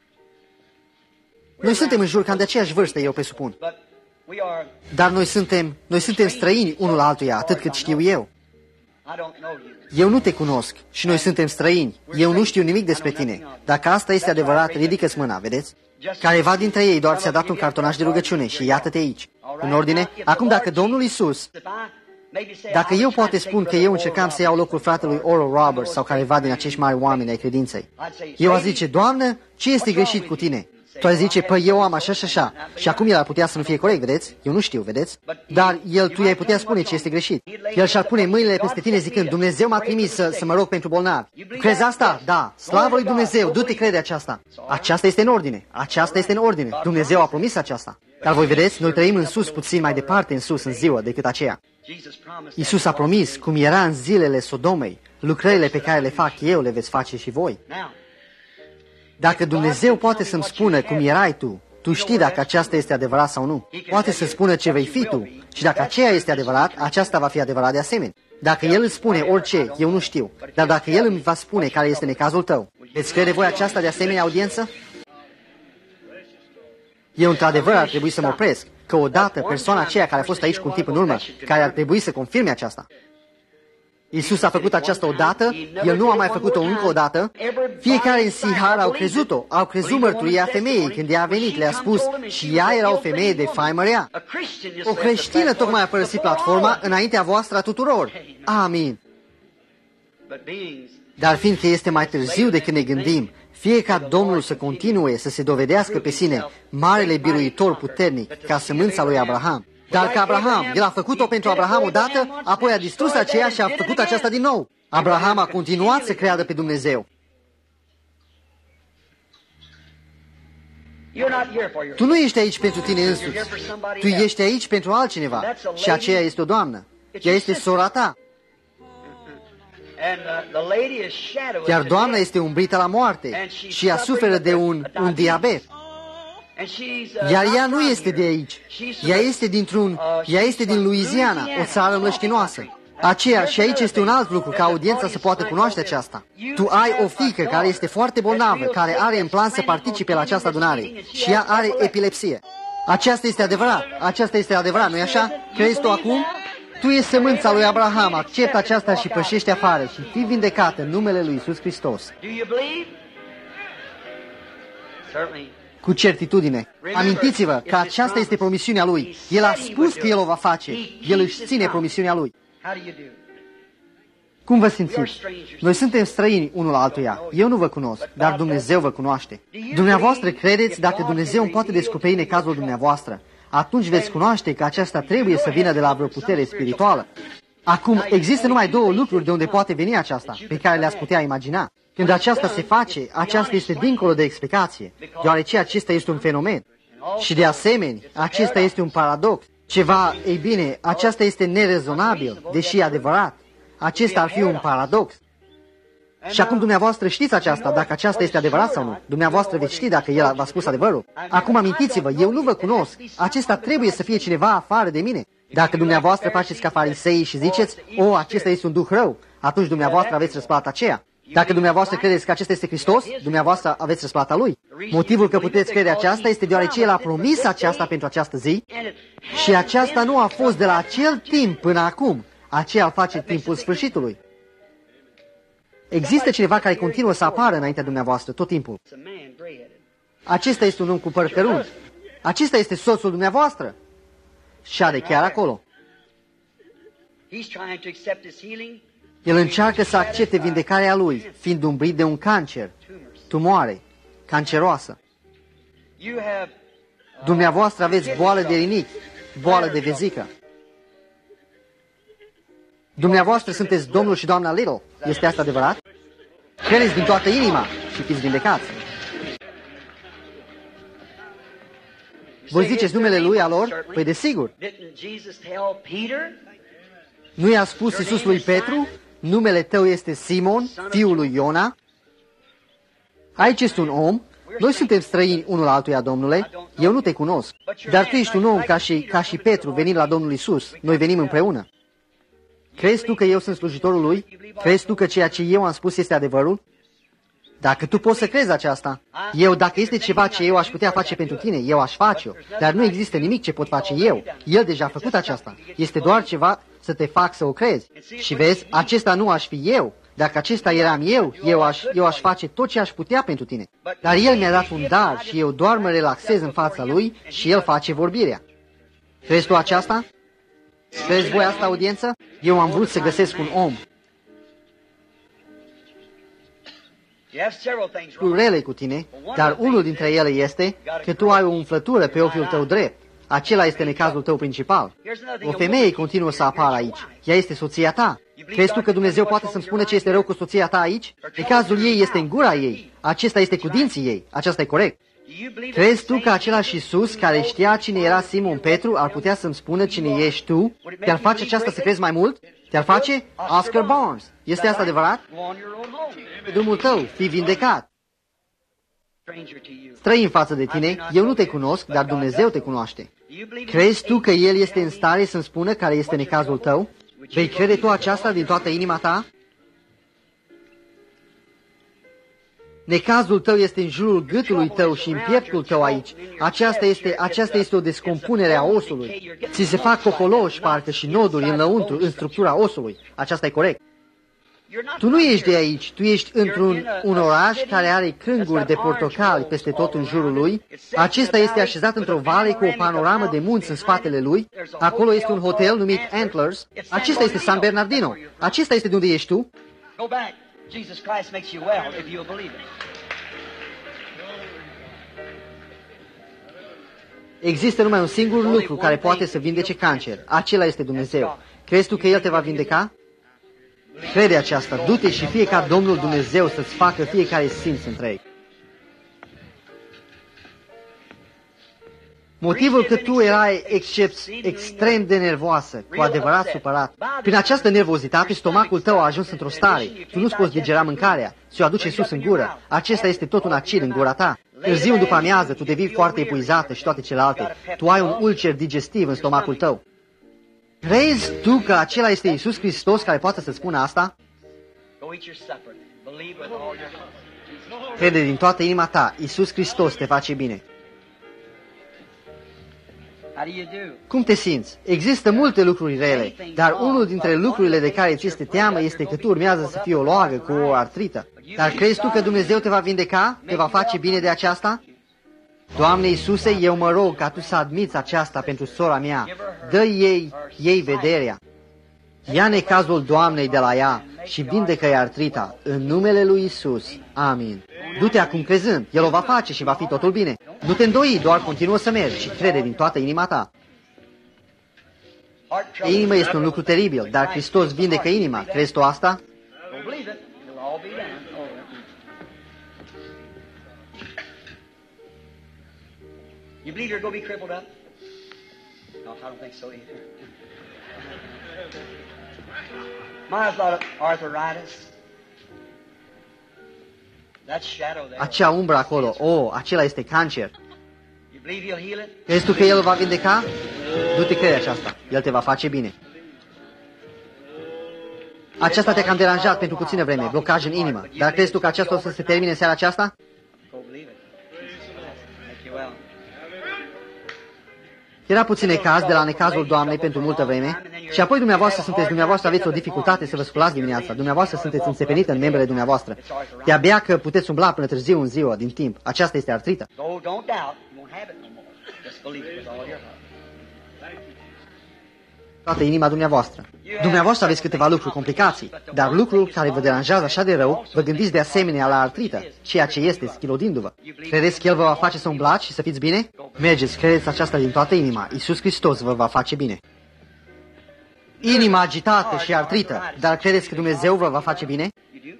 Noi suntem în jur cam de aceeași vârstă, eu presupun. Dar noi suntem străini unul altuia, atât cât știu eu. Eu nu te cunosc și noi suntem străini. Eu nu știu nimic despre tine. Dacă asta este adevărat, ridică-ți mâna, vedeți? Careva dintre ei doar ți-a dat un cartonaș de rugăciune și iată-te aici. În ordine? Acum dacă Domnul Iisus, dacă eu poate spun că eu încercam să iau locul fratelui Oral Roberts sau careva din acești mari oameni ai credinței, eu aș zice, Doamnă, ce este greșit cu tine? Tu ai zice, păi eu am așa și așa. Și acum el ar putea să nu fie corect, vedeți? Eu nu știu, vedeți? Dar tu i-ai putea spune ce este greșit. El și-ar pune mâinile peste tine zicând, Dumnezeu m-a trimis să mă rog pentru bolnavi. Crezi asta? Da. Slavă lui Dumnezeu, du-te crede aceasta. Aceasta este în ordine. Aceasta este în ordine. Dumnezeu a promis aceasta. Dar voi vedeți, noi trăim în sus puțin mai departe în sus în ziua decât aceea. Iisus a promis, cum era în zilele Sodomei, lucrările pe care le fac eu le veți face și voi. Dacă Dumnezeu poate să-mi spună cum erai tu, tu știi dacă aceasta este adevărat sau nu. Poate să spună ce vei fi tu. Și dacă aceea este adevărat, aceasta va fi adevărat de asemenea. Dacă El îți spune orice, eu nu știu. Dar dacă El îmi va spune care este necazul tău, veți crede voi aceasta de asemenea audiență? Eu într-adevăr ar trebui să mă opresc, că odată persoana aceea care a fost aici cu un timp în urmă, care ar trebui să confirme aceasta. Iisus a făcut aceasta odată, El nu a mai făcut-o încă o dată. Fiecare în Sihar au crezut-o, au crezut mărturia femeii când ea a venit, le-a spus și ea era o femeie de faimă rea. O creștină tocmai a părăsit platforma înaintea voastră a tuturor. Amin. Dar fiindcă este mai târziu decât ne gândim, fie ca Domnul să continue să se dovedească pe sine marele biruitor puternic ca sămânța lui Abraham. Dar că Abraham, el a făcut-o pentru Abraham odată, apoi a distrus aceea și a făcut aceasta din nou. Abraham a continuat să creadă pe Dumnezeu. Tu nu ești aici pentru tine însuți. Tu ești aici pentru altcineva. Și aceea este o doamnă. Ea este sora ta. Iar doamna este umbrită la moarte și ea suferă de un diabet. Iar ea nu este de aici. Ea este din Louisiana, o țară mlăștinoasă. Aceea, și aici este un alt lucru, ca audiența să poată cunoaște aceasta. Tu ai o fiică care este foarte bolnavă, care are în plan să participe la această adunare și ea are epilepsie. Aceasta este adevărat, nu-i așa? Crezi tu acum? Tu ești sămânța lui Abraham, acceptă aceasta și pășește afară și fii vindecată în numele lui Iisus Hristos. Cu certitudine. Amintiți-vă că aceasta este promisiunea lui. El a spus că el o va face. El își ține promisiunea lui. Cum vă simțiți? Noi suntem străini unul altuia. Eu nu vă cunosc, dar Dumnezeu vă cunoaște. Dumneavoastră credeți dacă Dumnezeu îmi poate descoperi necazul dumneavoastră, atunci veți cunoaște că aceasta trebuie să vină de la vreo putere spirituală. Acum, există numai două lucruri de unde poate veni aceasta, pe care le-ați putea imagina. Când aceasta se face, aceasta este dincolo de explicație, deoarece acesta este un fenomen. Și de asemenea, acesta este un paradox. Ceva, ei bine, aceasta este nerezonabil, deși adevărat. Acesta ar fi un paradox. Și acum dumneavoastră știți aceasta, dacă aceasta este adevărat sau nu. Dumneavoastră veți ști dacă el v-a spus adevărul. Acum amintiți-vă, eu nu vă cunosc. Acesta trebuie să fie cineva afară de mine. Dacă dumneavoastră faceți ca farisei și ziceți, o, acesta este un duh rău, atunci dumneavoastră aveți răsplata aceea. Dacă dumneavoastră credeți că acesta este Hristos, dumneavoastră aveți răsplata Lui. Motivul că puteți crede aceasta este deoarece El a promis aceasta pentru această zi și aceasta nu a fost de la acel timp până acum. Aceea îl face timpul sfârșitului. Există cineva care continuă să apară înaintea dumneavoastră tot timpul. Acesta este un om cu păr cărunt. Acesta este soțul dumneavoastră. Șade chiar acolo. El încearcă să accepte vindecarea lui, fiind umbrit de un cancer, tumoare, canceroasă. Dumneavoastră aveți boală de rinichi, boală de vezică. Dumneavoastră sunteți domnul și doamna Little. Este asta adevărat? Credeți din toată inima și fiți vindecați. Voi ziceți numele lui alor? Păi desigur. Nu i-a spus Iisus lui Petru, numele tău este Simon, fiul lui Iona? Aici este un om, noi suntem străini unul altuia, Domnule, eu nu te cunosc, dar tu ești un om ca și Petru venit la Domnul Iisus, noi venim împreună. Crezi tu că eu sunt slujitorul lui? Crezi tu că ceea ce eu am spus este adevărul? Dacă tu poți să crezi aceasta, dacă este ceva ce eu aș putea face pentru tine, eu aș face-o, dar nu există nimic ce pot face eu. El deja a făcut aceasta. Este doar ceva să te fac să o crezi. Și vezi, acesta nu aș fi eu. Dacă acesta eram eu aș face tot ce aș putea pentru tine. Dar el mi-a dat un dar și eu doar mă relaxez în fața lui și el face vorbirea. Crezi tu aceasta? Crezi voi asta, audiență? Eu am vrut să găsesc un om. Lucruri rele cu tine, dar unul dintre ele este că tu ai o umflătură pe ochiul tău drept. Acela este necazul tău principal. O femeie continuă să apară aici. Ea este soția ta. Crezi tu că Dumnezeu poate să-mi spună ce este rău cu soția ta aici? Necazul ei este în gura ei. Acesta este cu dinții ei. Aceasta e corect. Crezi tu că același Iisus care știa cine era Simon Petru ar putea să-mi spună cine ești tu? Te-ar face aceasta să crezi mai mult? Te-ar face? Oscar Barnes. Este asta adevărat? Pe drumul tău, fii vindecat. Străin față de tine, eu nu te cunosc, dar Dumnezeu te cunoaște. Crezi tu că El este în stare să-mi spună care este necazul tău? Vei crede tu aceasta din toată inima ta? Necazul tău este în jurul gâtului tău și în pieptul tău aici. Aceasta este o descompunere a osului. Ți se fac cocoloși, parcă, și noduri înăuntru, în structura osului. Aceasta e corect. Tu nu ești de aici, tu ești într-un oraș care are crânguri de portocali peste tot în jurul lui. Acesta este așezat într-o vale cu o panoramă de munți în spatele lui. Acolo este un hotel numit Antlers. Acesta este San Bernardino. Acesta este de unde ești tu.
Jesus Christ makes you well if you'll believe it.
Există numai un singur lucru care poate să vindece cancer. Acela este Dumnezeu. Crezi tu că El te va vindeca? Crede aceasta. Du-te și fie ca Domnul Dumnezeu să-ți facă fiecare simț întreg. Motivul că tu erai extrem de nervoasă, cu adevărat supărat. Prin această nervozitate, stomacul tău a ajuns într-o stare. Tu nu-ți poți digera mâncarea, ți-o aduce sus în gură. Acesta este tot un acid în gura ta. Târziu după amiază, tu devii foarte epuizată și toate celelalte. Tu ai un ulcer digestiv în stomacul tău. Crezi tu că acela este Iisus Hristos care poate să spună asta? Crede din toată inima ta, Iisus Hristos te face bine. Cum te simți? Există multe lucruri rele, dar unul dintre lucrurile de care ți este teamă este că tu urmează să fii o loagă cu o artrită. Dar crezi tu că Dumnezeu te va vindeca? Te va face bine de aceasta? Doamne Iisuse, eu mă rog ca Tu să admiți aceasta pentru sora mea. Dă ei vederea. Ia necazul Doamnei de la ea și vindecă-i artrita. În numele lui Iisus. Amin. Du-te acum crezând. El o va face și va fi totul bine. Nu te îndoi, doar continuă să mergi și crede din toată inima ta. Inima este un lucru teribil, dar Hristos vindecă inima. Crezi tu asta?
You believe you're going to be crippled up? No, I don't think so either. Mine's a lot of arthritis. That shadow there.
Acea umbră acolo, acela este cancer.
You believe He'll heal it?
Crezi tu că El va vindeca? Du-te, crede aceasta. El te va face bine. Aceasta te-a cam deranjat pentru puțină vreme, blocaj în inimă. Dar crezi tu că aceasta o să se termine în seara aceasta?
Go believe it. Make you well.
Era puțin necaz de la necazul Doamnei pentru multă vreme și apoi dumneavoastră aveți o dificultate să vă sculați dimineața. Dumneavoastră sunteți înțepenită în membrele dumneavoastră. De-abia că puteți umbla până târziu în ziua din timp. Aceasta este artrită. Toată inima dumneavoastră. Dumneavoastră aveți câteva lucruri, complicații, dar lucrul care vă deranjează așa de rău, vă gândiți de asemenea la artrită, ceea ce este schilodindu-vă. Credeți că El vă va face să umblați și să fiți bine? Mergeți, credeți aceasta din toată inima. Iisus Hristos vă va face bine. Inima agitată și artrită, dar credeți că Dumnezeu vă va face bine?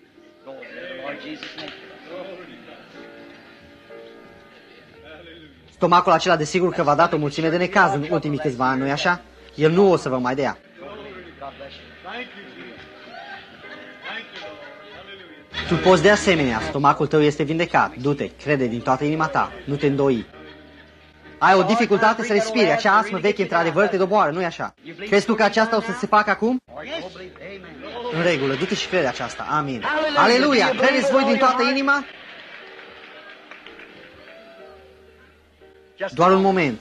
Stomacul acela desigur că v-a dat o mulțime de necaz în ultimii câțiva ani, nu-i așa? El nu o să vă mai dea. Tu poți de asemenea, stomacul tău este vindecat. Du-te, crede din toată inima ta, nu te îndoi. Ai o dificultate să respiri, acea astmă veche într-adevăr te doboară, nu-i așa? Crezi tu că aceasta o să se facă acum? În regulă, du-te și crede aceasta, amin. Aleluia, credeți voi din toată inima? Doar un moment.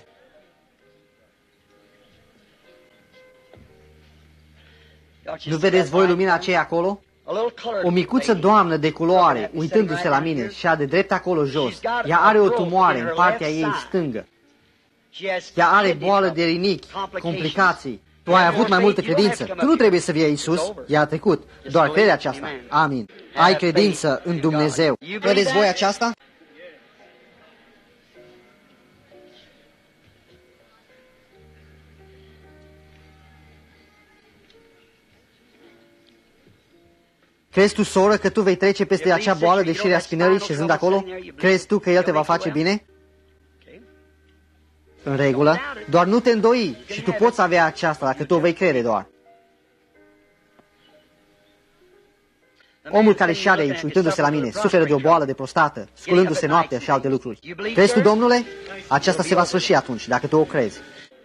Nu vedeți voi lumina aceea acolo? O micuță doamnă de culoare, uitându-se la mine, șade drept acolo jos. Ea are o tumoare în partea ei stângă. Ea are boală de rinichi, complicații. Tu ai avut mai multă credință. Tu nu trebuie să vii Iisus. Ea a trecut. Doar crede aceasta. Amin. Ai credință în Dumnezeu. Credeți voi aceasta? Crezi tu, soră, că tu vei trece peste acea boală de șirea spinării șezând acolo? Crezi tu că El te va face bine? În regulă, doar nu te îndoi și tu poți avea aceasta dacă tu o vei crede doar. Omul care șade aici, uitându-se la mine, suferă de o boală de prostată, sculându-se noaptea și alte lucruri. Crezi tu, domnule? Aceasta se va sfârși atunci, dacă tu o crezi.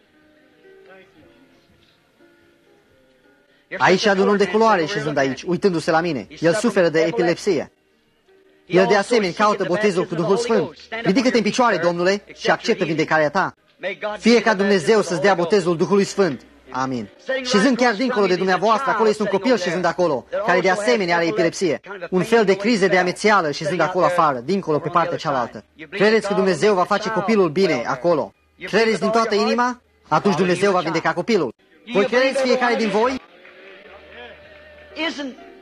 Aici ad un om de culoare șezând aici, uitându-se la mine. El suferă de epilepsie. El de asemenea caută botezul cu Duhul Sfânt. Ridică-te în picioare, domnule, și acceptă vindecarea ta. Fie ca Dumnezeu să-ți dea botezul Duhului Sfânt. Amin. Șezând chiar dincolo de dumneavoastră, acolo este un copil șezând acolo, care de asemenea are epilepsie. Un fel de crize de amețeală șezând acolo afară, dincolo pe partea cealaltă. Credeți că Dumnezeu va face copilul bine acolo? Credeți din toată inima? Atunci Dumnezeu va vindeca copilul. Voi credeți fiecare din voi?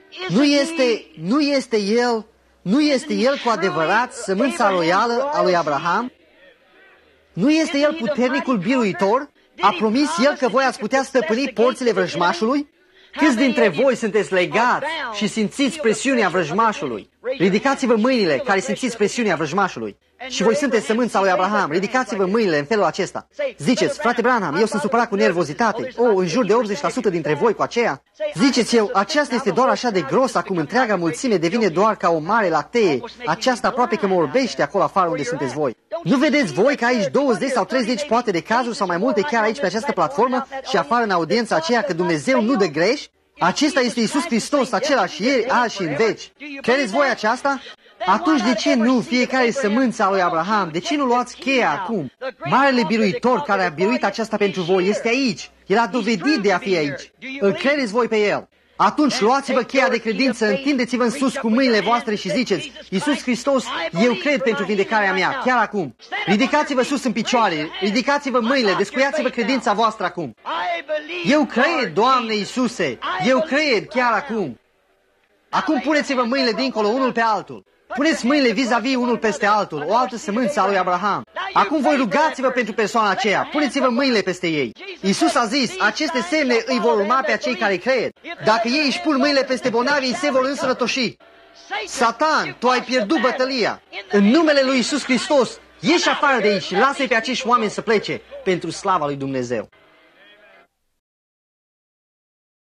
Nu este el cu adevărat sămânța royală a lui Abraham? Nu este el puternicul biruitor? A promis el că voi ați putea stăpâni porțile vrăjmașului? Câți dintre voi sunteți legați și simțiți presiunea vrăjmașului? Ridicați-vă mâinile care simțiți presiunea vrăjmașului. Și voi sunteți sămânța lui Abraham. Ridicați-vă mâinile în felul acesta. Ziceți, frate Branham, eu sunt supărat cu nervozitate. În jur de 80% dintre voi cu aceea. Ziceți eu, aceasta este doar așa de gros, acum întreaga mulțime devine doar ca o mare lactee. Aceasta aproape că mă orbește acolo afară unde sunteți voi. Nu vedeți voi că aici 20 sau 30 poate de cazuri sau mai multe chiar aici pe această platformă și afară în audiența aceea că Dumnezeu nu dă greș? Acesta este Iisus Hristos, același ieri, azi și în veci. Credeți voi aceasta? Atunci de ce nu fiecare sămânța lui Abraham? De ce nu luați cheia acum? Marele biruitor care a biruit aceasta pentru voi este aici. El a dovedit de a fi aici. Îl credeți voi pe el? Atunci luați-vă cheia de credință, întindeți-vă în sus cu mâinile voastre și ziceți, Iisus Hristos, eu cred pentru vindecarea mea, chiar acum. Ridicați-vă sus în picioare, ridicați-vă mâinile, descuiați-vă credința voastră acum. Eu cred, Doamne Iisuse, eu cred chiar acum. Acum puneți-vă mâinile dincolo unul pe altul. Puneți mâinile vis-a-vis unul peste altul, o altă sămânță a lui Abraham. Acum voi rugați-vă pentru persoana aceea, puneți-vă mâinile peste ei. Iisus a zis, aceste semne îi vor urma pe acei care cred. Dacă ei își pun mâinile peste bolnavi, ei se vor însănătoși. Satan, tu ai pierdut bătălia. În numele lui Iisus Hristos, ieși afară de aici și lasă-i pe acești oameni să plece pentru slava lui Dumnezeu.